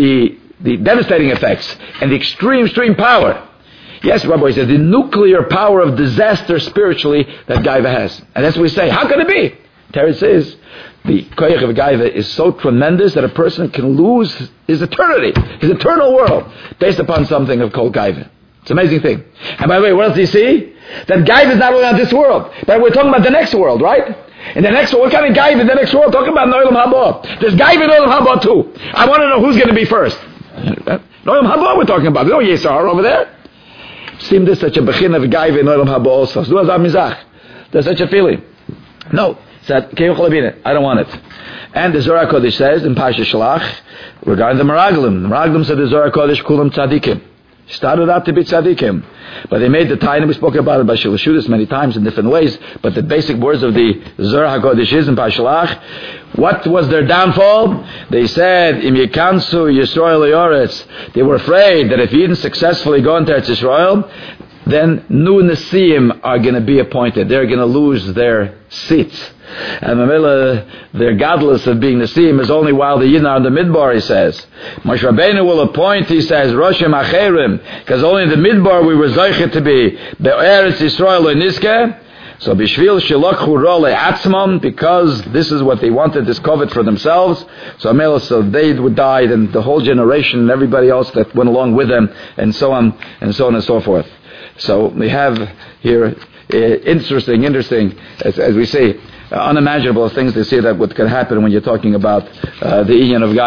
The devastating effects and the extreme power. Yes, Rabbi says the nuclear power of disaster spiritually that Gaiva has. And that's what we say. How can it be? Teretz says the koyach of Gaiva is so tremendous that a person can lose his eternity, his eternal world, based upon something of called Gaiva. It's an amazing thing. And by the way, what else do you see? That Gaiva is not only on this world, but we're talking about the next world, right? In the next world, what kind of Gaiva in the next world? Talking about Nolam Haba. There's Gaiva in Nolam Haba too. I want to know who's going to be first. Nolam Haba we're talking about. There's no Yesar over there. Seems there's such a bechin of Gaiva in Nolam Haba also. There's such a feeling. No. I don't want it. And the Zohar Kodesh says in Pasha Shalach regarding the Meraglim. The Meraglim said the Zohar Kodesh Kulam Tzadikim. Started out to be tzaddikim, but they made the time, and we spoke about it by Shilashudis many times in different ways, but the basic words of the Zohar HaKodesh is in Pashalach. What was their downfall? They said, Im Yekansu Yisrael Yoretz. They were afraid that if he didn't successfully go into Eretz Yisrael, then new Nesiim are going to be appointed. They're going to lose their seats. And their godless of being Nesiim is only while the Yidden are in the Midbar, he says. Moshe Rabbeinu will appoint, he says, Roshim Acherim, because only in the Midbar we were Zoichet to be Be'eretz Yisrael Niske. So Bishvil Shilokhu Role Atzmon, because this is what they wanted, this covet for themselves. So they would die, and the whole generation and everybody else that went along with them, and so on and so forth. So we have here interesting, as we say, unimaginable things to see that what can happen when you're talking about the Inyan of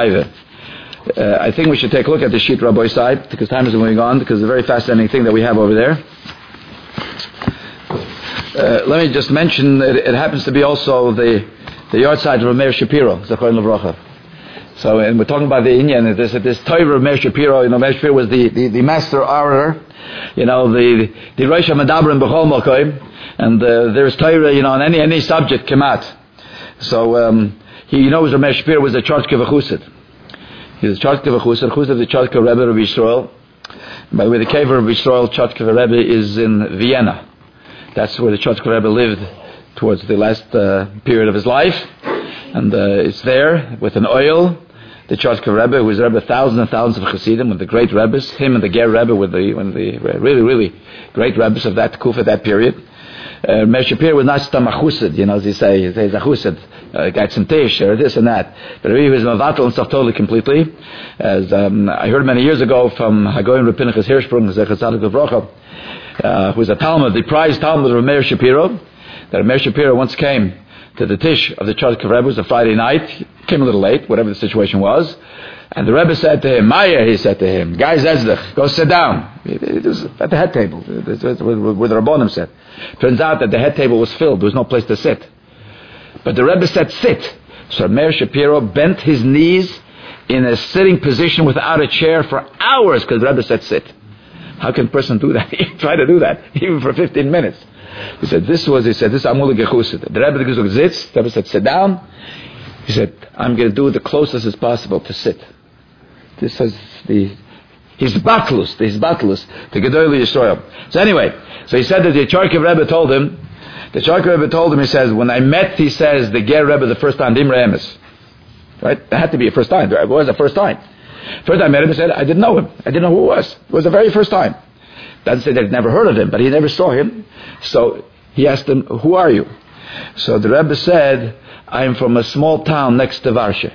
Gaiva. I think we should take a look at the sheet Rabbi side, because time is moving on, because it's a very fascinating thing that we have over there. Let me just mention that it happens to be also the yard side of Meir Shapiro, Zechron Levracha. So, and we're talking about the Inyan, this Torah of Meir Shapiro. Meir Shapiro was the master orator, the Rosh HaMedabrim B'chol Mokoim, and there's Torah, on any subject came out. So, Meir Shapiro was the Chartka V'chusid. He was the Chartka V'chusid. Chusid the Chartka Rebbe of Yisrael. By the way, the cave of Yisrael, Chartka Rebbe is in Vienna. That's where the Chartka Rebbe lived towards the last period of his life. And it's there with an oil. The Chartka Rebbe, who was Rebbe thousands and thousands of Chassidim, with the great Rebbes, him and the Ger Rebbe were one of the really, really great Rebbes of that Kufa, that period. Meir Shapiro was not stam a chussid, as they say. He's a chussid, got some tish or this and that. But he was mavatal and stuff totally completely. As I heard many years ago from Hagoyim Reb Pinchas Hirschsprung, Zecher Tzadik Levrocha, who was a Talmud, the prized Talmud of Meir Shapiro. That Meir Shapiro once came to the tish of the Charter Rebbe. It was a Friday night. He came a little late, whatever the situation was. And the Rebbe said to him, Maya, he said to him, Guy Zezdech, go sit down. It was at the head table, where the Rabbonim said. Turns out that the head table was filled. There was no place to sit. But the Rebbe said, sit. So Meir Shapiro bent his knees in a sitting position without a chair for hours because the Rebbe said, sit. How can a person do that? He tried to do that, even for 15 minutes. He said, this is Amul Gechusid. The Rebbe sits. The Rebbe said, sit down. He said, I'm going to do it the closest as possible to sit. This is his batlus, the Gedolei Yisrael. So anyway, so he said that the Charkiv Rebbe told him, he says, when I met, he says, the Ger Rebbe the first time, the Imre Emes. Right? It had to be a first time. It was the first time. First time I met him, he said, I didn't know him. I didn't know who it was. It was the very first time. Doesn't say that he'd never heard of him, but he never saw him. So he asked him, who are you? So the Rebbe said, I am from a small town next to Varsha.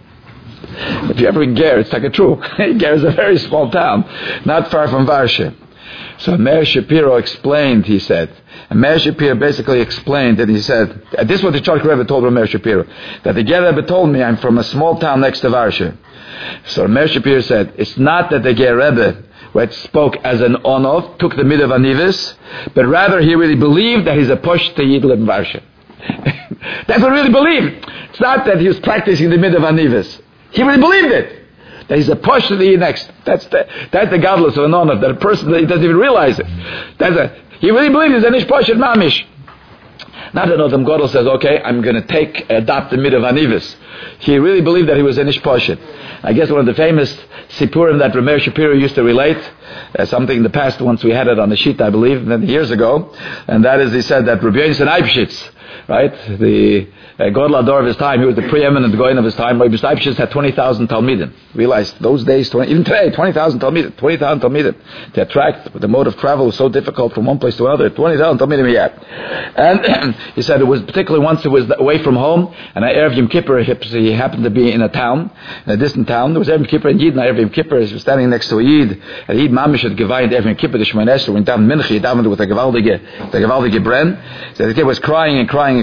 If you ever in Ger, it's like a true. Ger is a very small town, not far from Varsha. So Meir Shapiro explained, he said, and Meir Shapiro basically explained that he said, this is what the Charter Rebbe told Meir Shapiro, that the Ger Rebbe told me I'm from a small town next to Varsha. So Meir Shapiro said, it's not that the Ger Rebbe spoke as an onov, took the mid of anivis, but rather he really believed that he's a push to Yidl in Varsha. That's what he really believed. It's not that he was practicing the mid of anivis. He really believed it. That he's a push to the Yid next. That's the godless of an onov, that a person that he doesn't even realize it. He really believed he's a nish push at mamish. Not that Adam Godel says, okay, I'm going to adopt the mid of anivis. He really believed that he was a nish push. I guess one of the famous Sipurim that Meir Shapiro used to relate, something in the past, once we had it on the sheet, I believe, many years ago, and that is, he said that Rabbi Yonasan Eibshitz, right, the Godel Ador of his time, he was the preeminent Goyen of his time. Rabbi Yonasan Eibshitz had 20,000 Talmidim. Realized those days, even today, 20,000 Talmidim. To attract, the mode of travel was so difficult from one place to another. 20,000 Talmidim he had. And he said it was particularly once he was away from home, and at Erev Yom Kippur, he happened to be in a town, in a distant town. There was Erev Yom Kippur and Yid, and Erev Yom Kippur, he was standing next to a Yid, and Yid Mamish had Gevayit Erev Yom Kippur, the Shemoneh Esrei, went down Mincha, he davened with a Gevaldige Bren. So the kid was crying,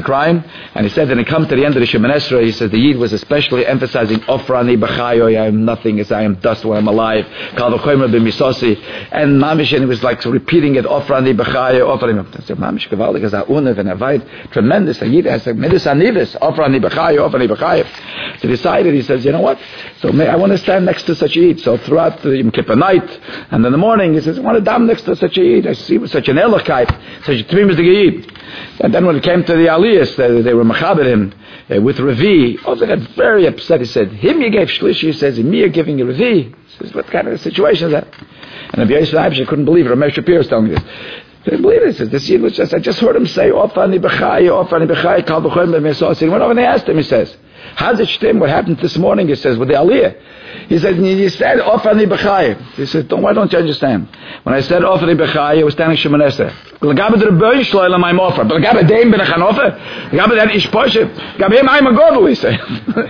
and he said that when it comes to the end of the Shemoneh Esrei, he says the Yid was especially emphasizing Ofrani B'chayo, I am nothing, as I am dust when I'm alive, Kal V'chomer B'misosi, and Mamish, and he was like repeating it, Ofrani B'chayo, Ofrani. I said, Mamish Gevaldige is Unev and Avayit, tremendous. The Yid has a Midas Anivis, Ofrani B'chayo, Ofrani B'chayo. So he decided, he says, you know what? So I want to stand next to such a Yid. So throughout the Yom Kippur night, and in the morning, he says, I want to dam next to such a Yid. I see such an Elokite, such a Tmim as the Yid. And then when it came to the Aliyahs, they were Mechaber him with Revi. Oh, they got very upset. He said, him you gave Shlishi. He says, me you're giving a Revi. He says, what kind of situation is that? And Rabbi Yonasan Eibshitz couldn't believe it. Meir Shapiro is telling me this. They didn't believe it. He says, this Yid was just, I just heard him say, Ofani B'chai, Kal B'chomer B'misosi. He went over and they asked him, he says, how's it shtim? What happened this morning? He says, with the Aliyah. He said, you said Ofani B'chai. He said, why don't you understand? When I said Ofani B'chai, I was standing Shemoneh Esrei. L'gabe der Böin shloilem I'm offer. But l'gabe dem ben echan offer. L'gabe that ish poshet. L'gabe him I'm a godel, he said.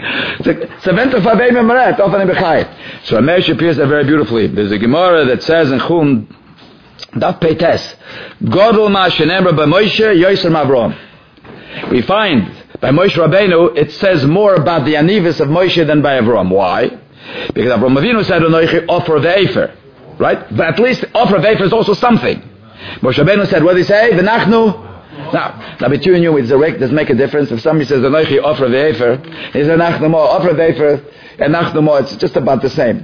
So venter favei memeret, Ofani B'chai. So Meir Shapiro said very beautifully. There's a Gemara that says in Chum, Daf Peites, Godel ma shenemra b'Moshe yoser ma'Avrom. We find by Moshe Rabbeinu, it says more about the Anivis of Moshe than by Avram. Why? Because Avram Avinu said, offer of the Efer. Right? But at least offer of Efer is also something. Moshe Rabbeinu said, what did he say? V'nachnu. Now between you, does make a difference. If somebody says, offer of the Efer, he says, offer of the Efer, and nachnu, it's just about the same.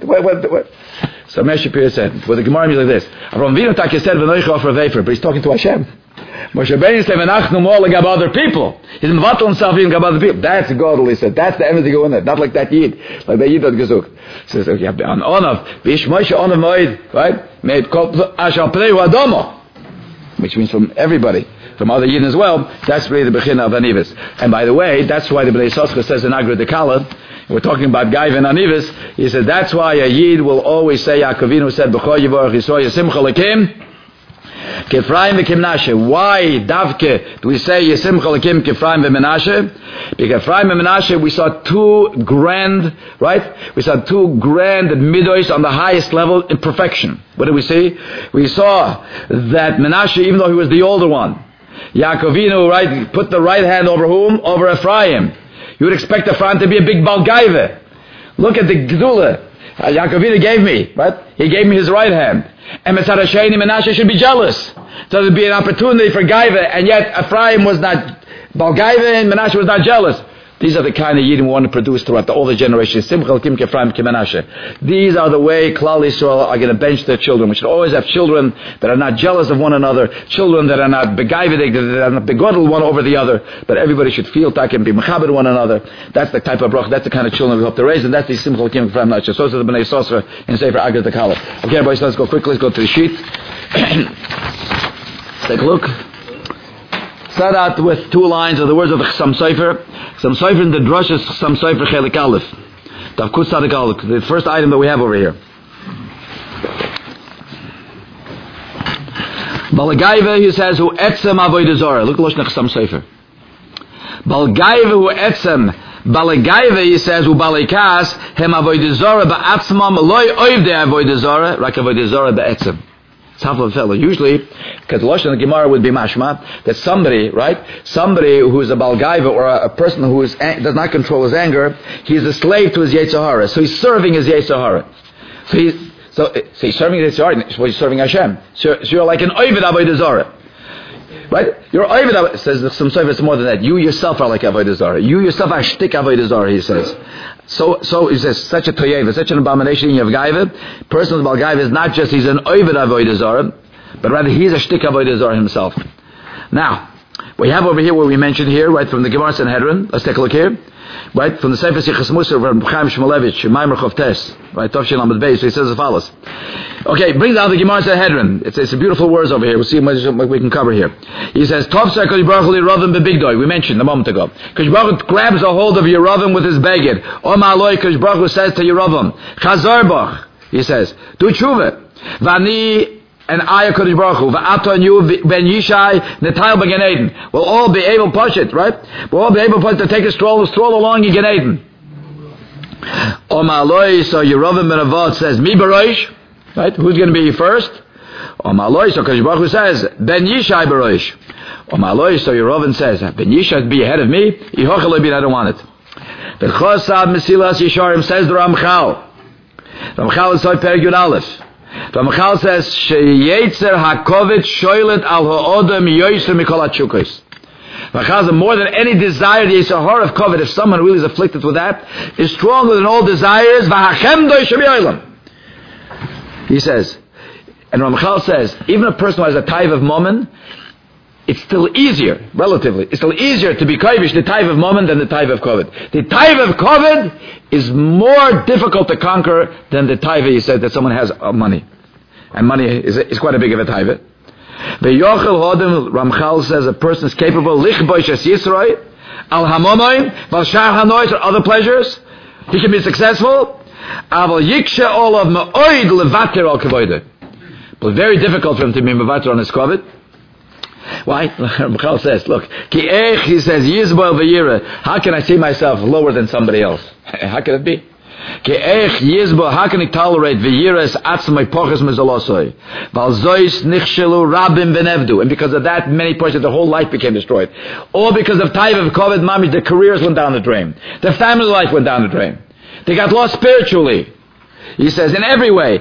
So Meir Shapiro said, well, the Gemara means like this. Avram Avinu Taki said, offer of Efer, but he's talking to Hashem. Moshe Rabbeinu said, "V'nachnu mo legab other people." He's mevatel himself even legab other people. That's godly. He said, "That's the emes to go in there." Not like that Yid, like the Yid that gesucht. He says, "Okay, on onav, v'ish Moshe onav moed, right? Made kol ashal pneu adomo," which means from everybody, from other Yidden as well. That's really the bechina of Anivis. And by the way, that's why the Bnei Yissaschar says in Agra Dekala, we're talking about Gaiv and Anivis. He said that's why a Yid will always say, Yaakov Avinu said, "B'chol yivorach Yisrael Simcha Lakim." Kefraim v'Menashe. Why, Davke, do we say Yesimcha Lakim Kefraim v'Menashe? Because Kefraim and Menashe, we saw two grand, right? We saw two grand midos on the highest level in perfection. What did we see? We saw that Menashe, even though he was the older one, Yaakovinu, right, put the right hand over whom? Over Ephraim. You would expect Ephraim to be a big Balgaiva. Look at the Gedula. Yaakovinu gave me, right? He gave me his right hand. And Metzad Hasheni, Menashe should be jealous. So there'd be an opportunity for Gaiva, and yet Ephraim was not Balgaiva and Menashe was not jealous. These are the kind of Yidden we want to produce throughout all the generations. Simcha Kim Kefraim Kim Menashe. These are the way Klal Yisrael are going to bench their children. We should always have children that are not jealous of one another, children that are not begaividik, that are not begodel one over the other, but everybody should feel tak and be mechaber one another. That's the type of brach, that's the kind of children we hope to raise, and that's the Simcha Kim Kefraim Menashe. So is the Bnei Yisosra in Sefer Agaz Dekala. Okay, boys, let's go quickly. Let's go to the sheet. Let's take a look. Start out with two lines of the words of the Chassam Sofer. Chassam Sofer in the Drushes Chassam Sofer Chelik Aleph. Tavkut Sadik Aleph. The first item that we have over here. Balagaiva, he says, who etzem avodah zarah. Look at Lashon Chassam Sofer. Balagaiva who etzem. Balagaiva, he says, who balikas hem avodah zarah ba'atzmam loy oivde avodah zarah rak avodah zarah ba'etzem. It's half of a fellow. Usually, because the Lashon of the Gemara would be mashma, that somebody, right, somebody who is a balgaiva or a person who is, does not control his anger, he is a slave to his Yetzer Hara. So he's serving his Yetzer Hara. So he's serving his Yetzer Hara. So he's serving Hashem. So you're like an Oived Avodah Zarah. Right? You're Oived Avodah, says some Sofer, more than that. You yourself are like Avodah Zarah. You yourself are shtik Avodah Zarah, he says. So he says, such a toyeva, such an abomination in Yavgaiva. Person with Balgaiva is not just he's an Oived Avodah Zarah, but rather he's a shtik Avodah Zarah himself. Now, we have over here what we mentioned here, right, from the Gemara Sanhedrin. Let's take a look here. Right, from the Sefer Sichas Musar from Chaim Shmulevich, Maimer Chavtes, right, Tovshin Lamed Beis, so he says as follows. Okay, brings out the Gemara Sanhedrin. It's a beautiful words over here. We'll see what we can cover here. He says, Tov Kodesh Baruch Hu Yeravim bebigdoi. We mentioned a moment ago. Kodesh Baruch Hu grabs a hold of Yeravim with his beged. Oma Aloi, Kodesh Baruch Hu says to Yeravim, Chazar Bach, he says, do tshuva. Vani and I, Kodesh Baruch Hu, va'ato and you, ben Yishai, Netayel b'Gan Eden. We'll all be able, push it, right? We'll all be able to take a stroll along in Gan Eden. Oma Aloi, so Yeravim ben Avot says, Mi Baroish. Right? Who's going to be first? Omaloi, so Kodesh Baruch Hu says, Ben Yishai Baroish. Omaloi, so Yerovin says, Ben Yishai be ahead of me. Yehochaloi, I don't want it. The Chosad Mesilas Yesharim says the Ramchal. Ramchal is Soy Perek Yud Aleph. Ramchal says, Sheyetzer HaKovet Shoylet Al Ha'odem Yoyser Mikol HaTshukos. Ramchal says, more than any desire, the Yetzer Hara of Kovet, if someone really is afflicted with that, is stronger than all desires. V'hachem doi shebi he says, and Ramchal says, even a person who has a tithe of mammon, it's still easier, relatively, it's still easier to be kovish the tithe of mammon than the tithe of kovet. The tithe of kovet is more difficult to conquer than the tithe, he said, that someone has money. And money is quite a big of a tithe. The Yochel Hodem, Ramchal says, a person is capable, lichboish es Yisroi, al hamomoim, val shar hanois, or other pleasures, he can be successful. Aval yikshe all of me'oid levater al kavoide. But very difficult for him to be mevater on his kovet. Why? Ramchal says, look, ki ech, he says, yizboel v'yira. How can I see myself lower than somebody else? How can it be? Ki ech yizboel, how can I tolerate v'yiras atzmai poches mezolosoi? Val zois nichshelu rabim benevdu. And because of that, many persons, their whole life became destroyed. All because of tithe of kovet mamish, their careers went down the drain. Their family life went down the drain. They got lost spiritually. He says, in every way.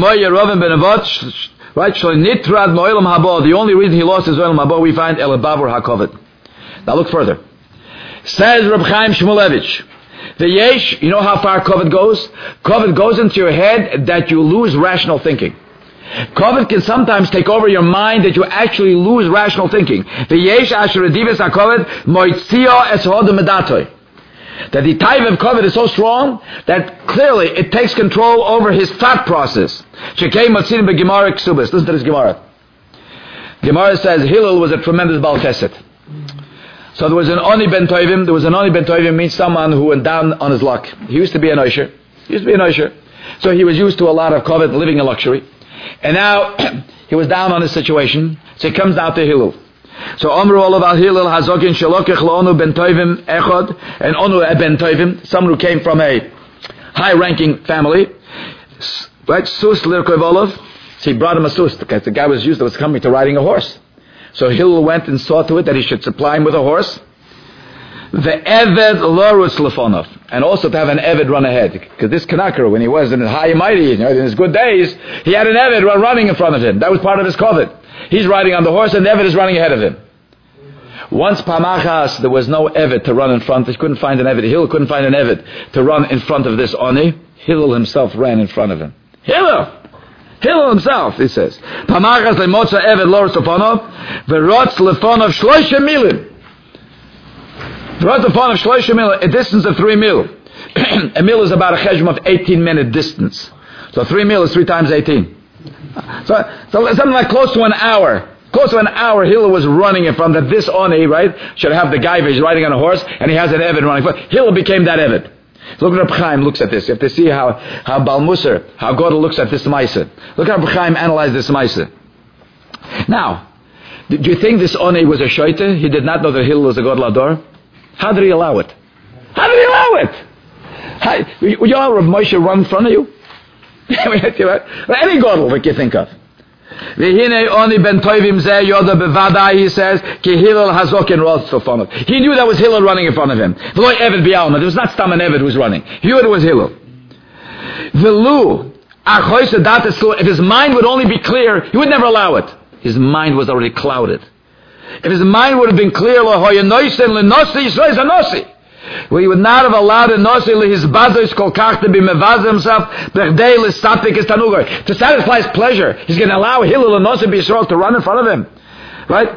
Right? The only reason he lost his oilam haba, we find elabavur hakovet. Now look further. Says Reb Chaim Shmulevich, the yesh, you know how far kovet goes? Kovet goes into your head that you lose rational thinking. Kovet can sometimes take over your mind that you actually lose rational thinking. The yesh asher edivis hakovet moitzio es hodem medatoi. That the tithe of kovet is so strong that clearly it takes control over his thought process. Shekei matzin beGemara ksubas. Listen to this Gemara. Gemara says Hillel was a tremendous Baal Chesed. So there was an Oni ben Toivim. There was an Oni ben Toivim means someone who went down on his luck. He used to be an Oisher. So he was used to a lot of kovet, living in luxury. And now He was down on his situation, so he comes out to Hillel. So Omru Olav al Hillel Hazokin Shalokech Lo'onu Ben Toivim Echod, and Onu Ben Toivim, someone who came from a high-ranking family, right? Sus Lirkov Olav. So he brought him a sus, because the guy was used to was coming to riding a horse. So Hillel went and saw to it that he should supply him with a horse. The Eved Lorus Lefonov, and also to have an Eved run ahead, because this Kanakar, when he was in his high and mighty, in his good days, he had an Eved running in front of him. That was part of his covet. He's riding on the horse, and the Eved is running ahead of him. Once Pamachas, there was no Eved to run in front. He couldn't find an Eved. Hillel couldn't find an Eved to run in front of this Oni. Hillel himself ran in front of him. Hillel himself, he says. Pamachas lemotza Eved Lorus Lefonov, v'rotz Lefonov shloisha milim. A distance of 3 mil. A mil is about a cheshbon of 18-minute distance. So 3 mil is 3 times 18. So something like close to an hour. Close to an hour, Hillel was running in front of this Oni, right? Should have the guy, he's riding on a horse, and he has an Eved running in front. Hillel became that Eved. Look at Reb Chaim looks at this. You have to see how Bal Musar, how Godel looks at this Maisa. Look at Reb Chaim analyze this Maisa. Now, do you think this Oni was a shoite? He did not know that Hillel was a Godel Ador? How did he allow it? Would you allow Rav Moshe run in front of you? Any Godel that you think of. He says, he knew that was Hillel running in front of him. It was not Stam and Eved who was running. He knew it was Hillel. If his mind would only be clear, he would never allow it. His mind was already clouded. If his mind would have been clear, well, he would not have allowed a nosi his bazos kolkach to be mevaz himself to satisfy his pleasure. He's going to allow Hillel and Nosi B'Yisrael to run in front of him, right?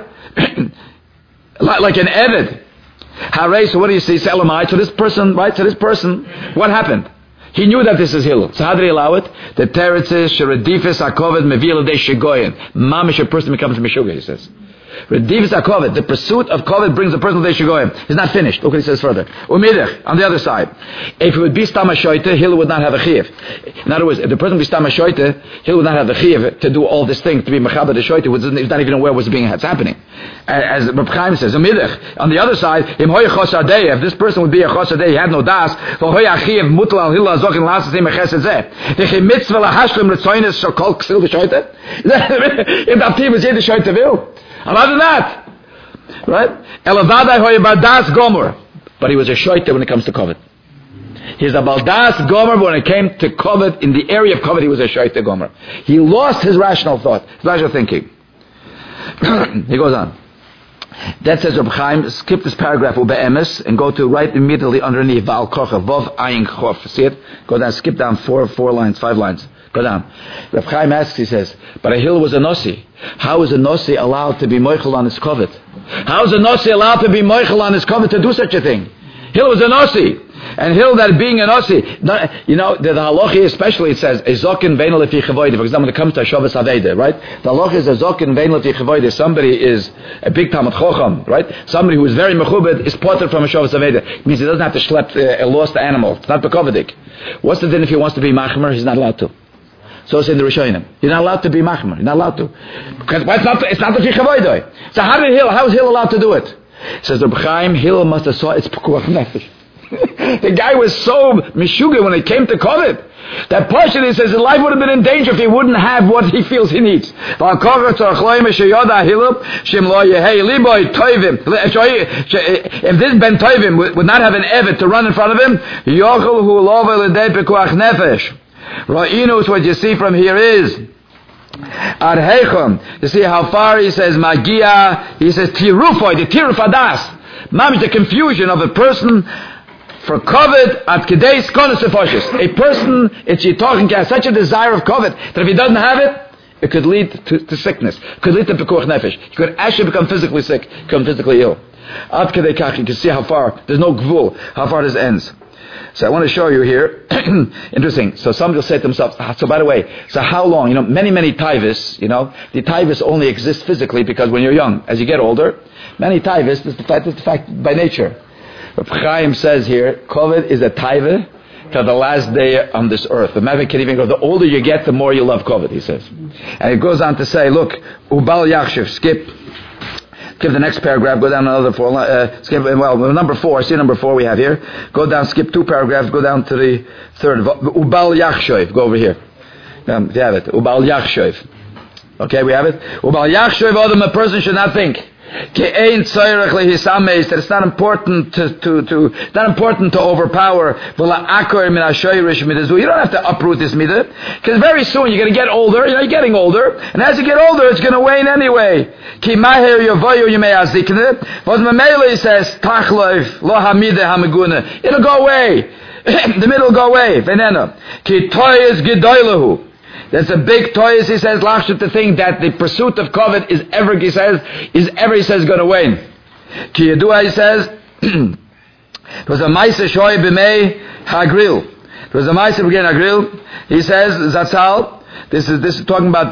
like an Eved. Hare, so what do you see? Selamai to this person, right? To this person, what happened? He knew that this is Hillel. So how did he allow it? The teretz is sheredifis hakovet mevil de shegoyin. Mamish, a person becomes mishuga, he says. Redivus HaKovet, the pursuit of Kovet brings the person to Shegoyim. He's not finished. Look what he says further. Umidech, on the other side. If it would be Stam HaShoite, Hillel would not have a Chiyuv. In other words, if the person would be Stam HaShoite, Hillel would not have the Chiyuv to do all this thing, to be Mechaber the Shoite, he's not even aware what's happening. As Reb Chaim says, Umidech, on the other side, Im Hoya Chosadei, if this person would be a Chosadei, he had no das, Hoya Chiyuv Mutal al Hillel Azochin Lasasim Echesed Zeh. Mitzvah Lahashlim Retzoynes Shokol Ksil the Shoite? If that team is here, the Shoite will. Other than that, right? Elavadai hoye baldas gomer, but he was a shoite when it comes to kovet. He's a baldas gomer, but when it came to kovet, in the area of kovet, he was a shoite gomer. He lost his rational thought, his rational thinking. He goes on. That says Reb Chaim, skip this paragraph ube'emes and go to right immediately underneath Val Kocha Vov Ayin Chof. See it? Go down, skip down 5 lines. Go down. Reb Chaim asks, he says, but a Hillel was a Nosi. How is a Nosi allowed to be moichel on his kovet? How is a Nosi allowed to be moichel on his kovet to do such a thing? Hillel was a Nosi. And Hillel, that being a Nosi, you know, the halacha especially, it says, Ezokin vein lefi chavoide. For example, when it comes to Shavas Aveda, right? The halacha is Ezokin vein lefi chavoide. Somebody is a big Talmud Chocham, right? Somebody who is very mechubed is ported from a Shavas Aveda. It means he doesn't have to schlep a lost animal. It's not bekovedik. What's the din if he wants to be machmer? He's not allowed to. So it's in the Rishonim. You're not allowed to be machmer. You're not allowed to. Because it's not the Chavoidoi. So how is Hillel allowed to do it? Says Reb Chaim, Hillel must have saw it's Pekuach Nefesh. The guy was so mishuga when it came to COVID. That person, he says, his life would have been in danger if he wouldn't have what he feels he needs. If this Ben Toivim would not have an Evet to run in front of him, Ra'inu, what you see from here is Arheichom. You see how far he says Magia, he says Tirufoi, the Tirufadas. Mamish, the confusion of a person for COVID at Kedeis Konosefoshes. A person, it's you talking, has such a desire of COVID that if he doesn't have it, it could lead to sickness. It could lead to Pekuach Nefesh. He could actually become physically sick, become physically ill. At Kedei Kach, you can see how far, there's no gvul, how far this ends. So I want to show you here, interesting. So somebody will say to themselves, so by the way, so how long, many taivis, the taivis only exist physically because when you're young, as you get older, many taivis, this is the fact by nature. Reb Chaim says here, COVID is a taiva to the last day on this earth. The Mavic can even go, the older you get, the more you love COVID, he says. And it goes on to say, look, Ubal Yachshiv, skip the next paragraph, go down another 4, number 4, see number 4 we have here. Go down, skip 2 paragraphs, go down to the third. Ubal Yachshiv, go over here. You have it. Ubal Yachshiv. Okay, we have it. Ubal Yachshiv, a person should not think that it's not important to overpower. You don't have to uproot this midah, because very soon you're going to get older. You're getting older, and as you get older, it's going to wane anyway. He says, it'll go away. The middle will go away. That's a big toys, he says, lachshav, to think that the pursuit of COVID is ever going to wane. Ki yadua, he says, it was a ma'aseh shoy b'mei hagril. It was a ma'aseh b'mei hagril. He says, Zatzal, this is talking about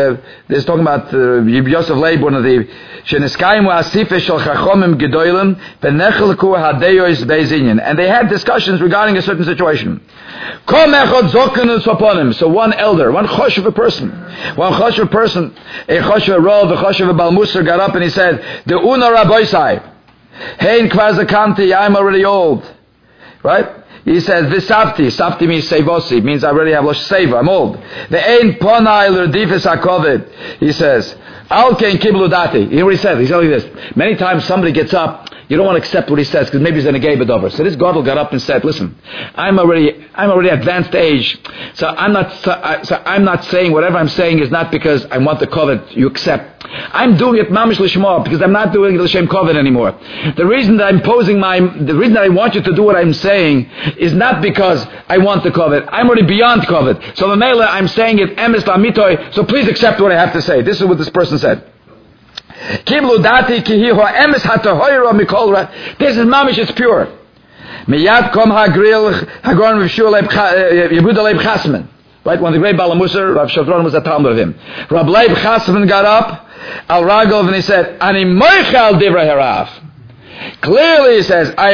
Yosef Leib, one of the Sheniskaimu Asife Shel Chachomim Gedolim Benechelku Hadeyois Bezinyan, and they had discussions regarding a certain situation. So one elder, one choshev a person, a choshev rov, a choshev a balmusar got up and he said, "The una rabboisai, hein kvazakanti, I'm already old, right?" He says, "Visavti means sevosi, means I already have losh seva, I'm old. The ein ponai l'rdifis hakovid." He says, "Al kein kiblu dati." You know what he says? He's telling you this. Many times somebody gets up, you don't want to accept what he says because maybe he's in a gay bedover. So this Gadol got up and said, "Listen, I'm already advanced age, so I'm not saying whatever I'm saying is not because I want the covet you accept. I'm doing it mamish lishma because I'm not doing it l'shem covet anymore. The reason that I want you to do what I'm saying is not because I want the covet. I'm already beyond covet. So the I'm saying it emes lamitoy. So please accept what I have to say." This is what this person said. This is mamish, it's pure. Miyad kom hagril hagon v'shul Yehuda Leib Chasman. Right, one of the great Balamusar, Rav Shavron was a talmud of him. Rav Leib Chasman got up, al Ragov, and he said, "Ani moiche al divrei harav." Clearly he says, I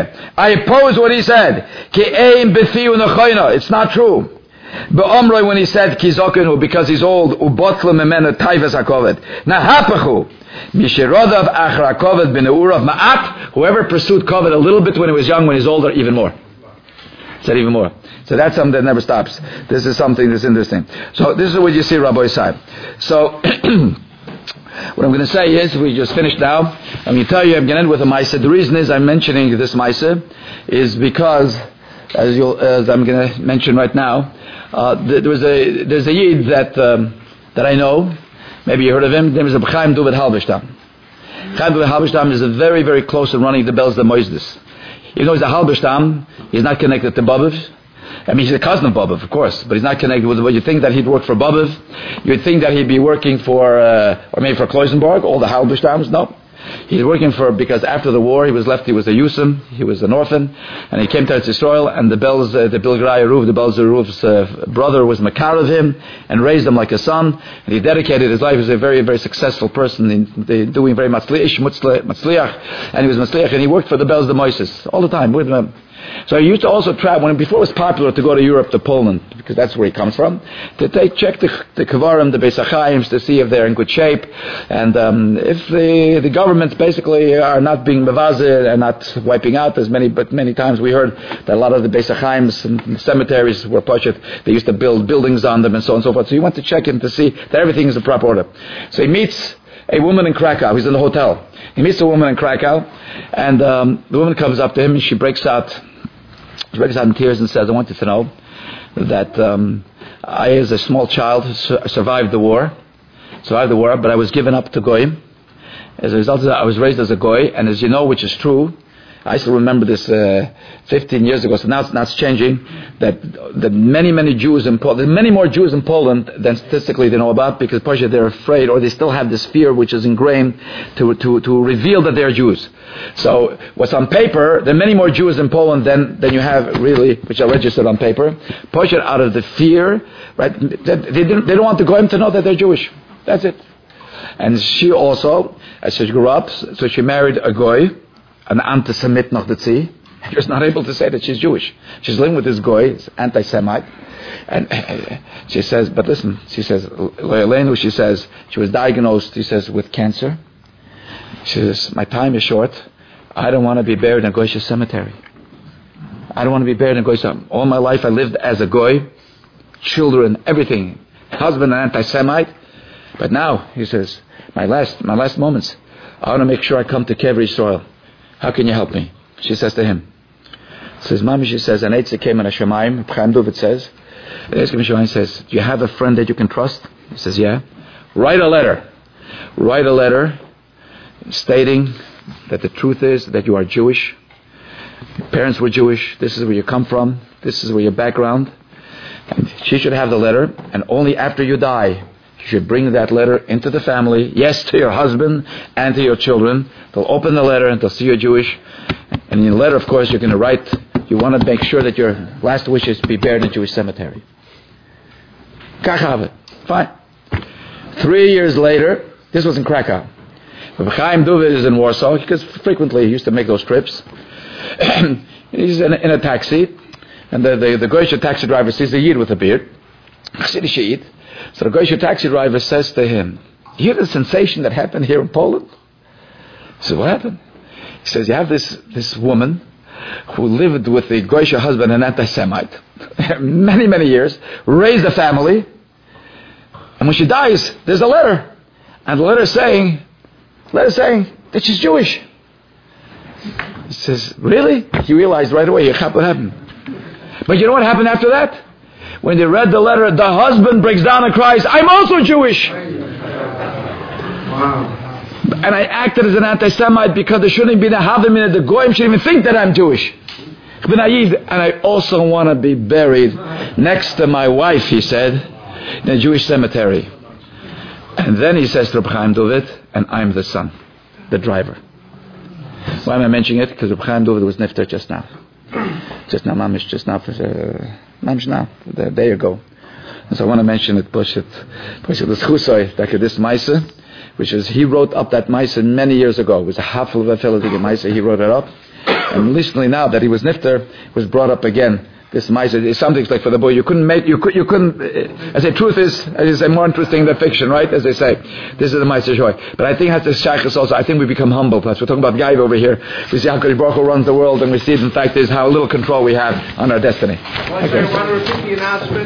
oppose what he said. Ki ein b'fiu nechoina. It's not true. Be'omroi, when he said kizokenu, because he's old, ubotla memena taivas hakovet. Nahapachu mishirodav achra kovet b'neurav ma'at. Whoever pursued kovet a little bit when he was young, when he's older, even more. Said even more. So that's something that never stops. This is something that's interesting. So this is what you see, Rabbi Isai. So what I'm going to say is, we just finished now. I'm going to tell you, I'm going to end with a ma'aseh. The reason is I'm mentioning this ma'aseh is because, as I'm going to mention right now, there's a yid that I know. Maybe you heard of him. His name is Chaim Duvet Halberstam. Chaim Duvet Halberstam is very, very close to running the Bells the Moisdes. Even though he's a Halberstam, he's not connected to Bobiv. I mean, he's a cousin of Bobiv, of course, but he's not connected with. You think that he'd work for Bobiv? You'd think that he'd be working for, or maybe for Kloisenberg, all the Halberstams. No. He's working because after the war he was a Yusim, he was an orphan, and he came to Eretz Yisrael, and the Bilgraya Ruv, the Belzer Ruv's brother was Makar of him, and raised him like a son, and he dedicated his life. He was a very, very successful person, doing very matzliach, and he was matzliach, and he worked for the Belz the Moises all the time with them. So he used to also travel, before it was popular to go to Europe, to Poland, because that's where he comes from, to check the Kavarim, the Beis HaChaims, to see if they're in good shape, and if the governments basically are not being mevazir and not wiping out but many times we heard that a lot of the Beis HaChaims and cemeteries were pushed, they used to build buildings on them and so on and so forth. So he went to check in to see that everything is in proper order. So he meets a woman in Krakow. He's in the hotel. He meets a woman in Krakow, and the woman comes up to him and she breaks out in tears and says, "I want you to know that I, as a small child, survived the war, but I was given up to Goyim. As a result of that, I was raised as a Goy, and as you know, which is true, I still remember this 15 years ago, so now it's changing, that many Jews in Poland, there's many more Jews in Poland than statistically they know about, because Pasha, they're afraid, or they still have this fear which is ingrained to reveal that they're Jews. So what's on paper, there are many more Jews in Poland than you have really, which are registered on paper. Pasha, out of the fear, right, they don't want the Goyim to know that they're Jewish. That's it. And she also, as she grew up, so she married a Goy, an anti-Semit noch dazu, She's not able to say that she's Jewish. She's living with this goy, this anti-Semite. And she says, but listen, she says, Leilenu, she says, she was diagnosed, she says, with cancer. She says, my time is short. I don't want to be buried in a Goyish cemetery. I don't want to be buried in a Goyish cemetery. All my life I lived as a goy, children, everything. Husband, an anti-Semite. But now, he says, my last moments, I want to make sure I come to Kever Yisrael. How can you help me? She says to him, says, Mami, she says, an Eitzah came in a Shemayim, Chaim Dovid says, says, do you have a friend that you can trust? He says, yeah. Write a letter stating that the truth is that you are Jewish. Your parents were Jewish. This is where you come from. This is where your background. And she should have the letter, and only after you die, you should bring that letter into the family. Yes, to your husband and to your children. They'll open the letter and they'll see you're Jewish. And in the letter, of course, you're going to write, you want to make sure that your last wish is to be buried in a Jewish cemetery. Kach fine. 3 years later, this was in Krakow. Chaim Dovid is in Warsaw, because frequently he used to make those trips. He's in a taxi, and the Goyish taxi driver sees a Yid with a beard. Chassidish Yid. So the Goyish taxi driver says to him, you hear the sensation that happened here in Poland? He says, what happened? He says, you have this woman who lived with the Goyish husband, an anti-Semite, many, many years, raised a family, and when she dies, there's a letter. And the letter saying that she's Jewish. He says, really? He realized right away, what happened. But you know what happened after that? When they read the letter, the husband breaks down and cries, I'm also Jewish. Wow. And I acted as an anti-Semite because there shouldn't be a Havim, the Goyim shouldn't even think that I'm Jewish. And I also want to be buried next to my wife, he said, in a Jewish cemetery. And then he says to Reb Chaim Dovid, and I'm the son, the driver. Why am I mentioning it? Because Reb Chaim Dovid was nifter just now. Mamish now, there you go. And so I want to mention it, push it this chusay, like this Maisa, which is, he wrote up that Maisa many years ago. It was a hafel of a fellow Maisa, he wrote it up. And recently now that he was nifter, it was brought up again. This Maisa is something like for the boy. You couldn't, as I say, truth is, as I say, more interesting than fiction, right? As they say. This is the Maisa joy. But I think it has this shaykhus also. I think we become humble. Plus, we're talking about Gaiva over here. We see how Kodesh Baruch Hu runs the world, and we see, in fact, is how little control we have on our destiny. Okay.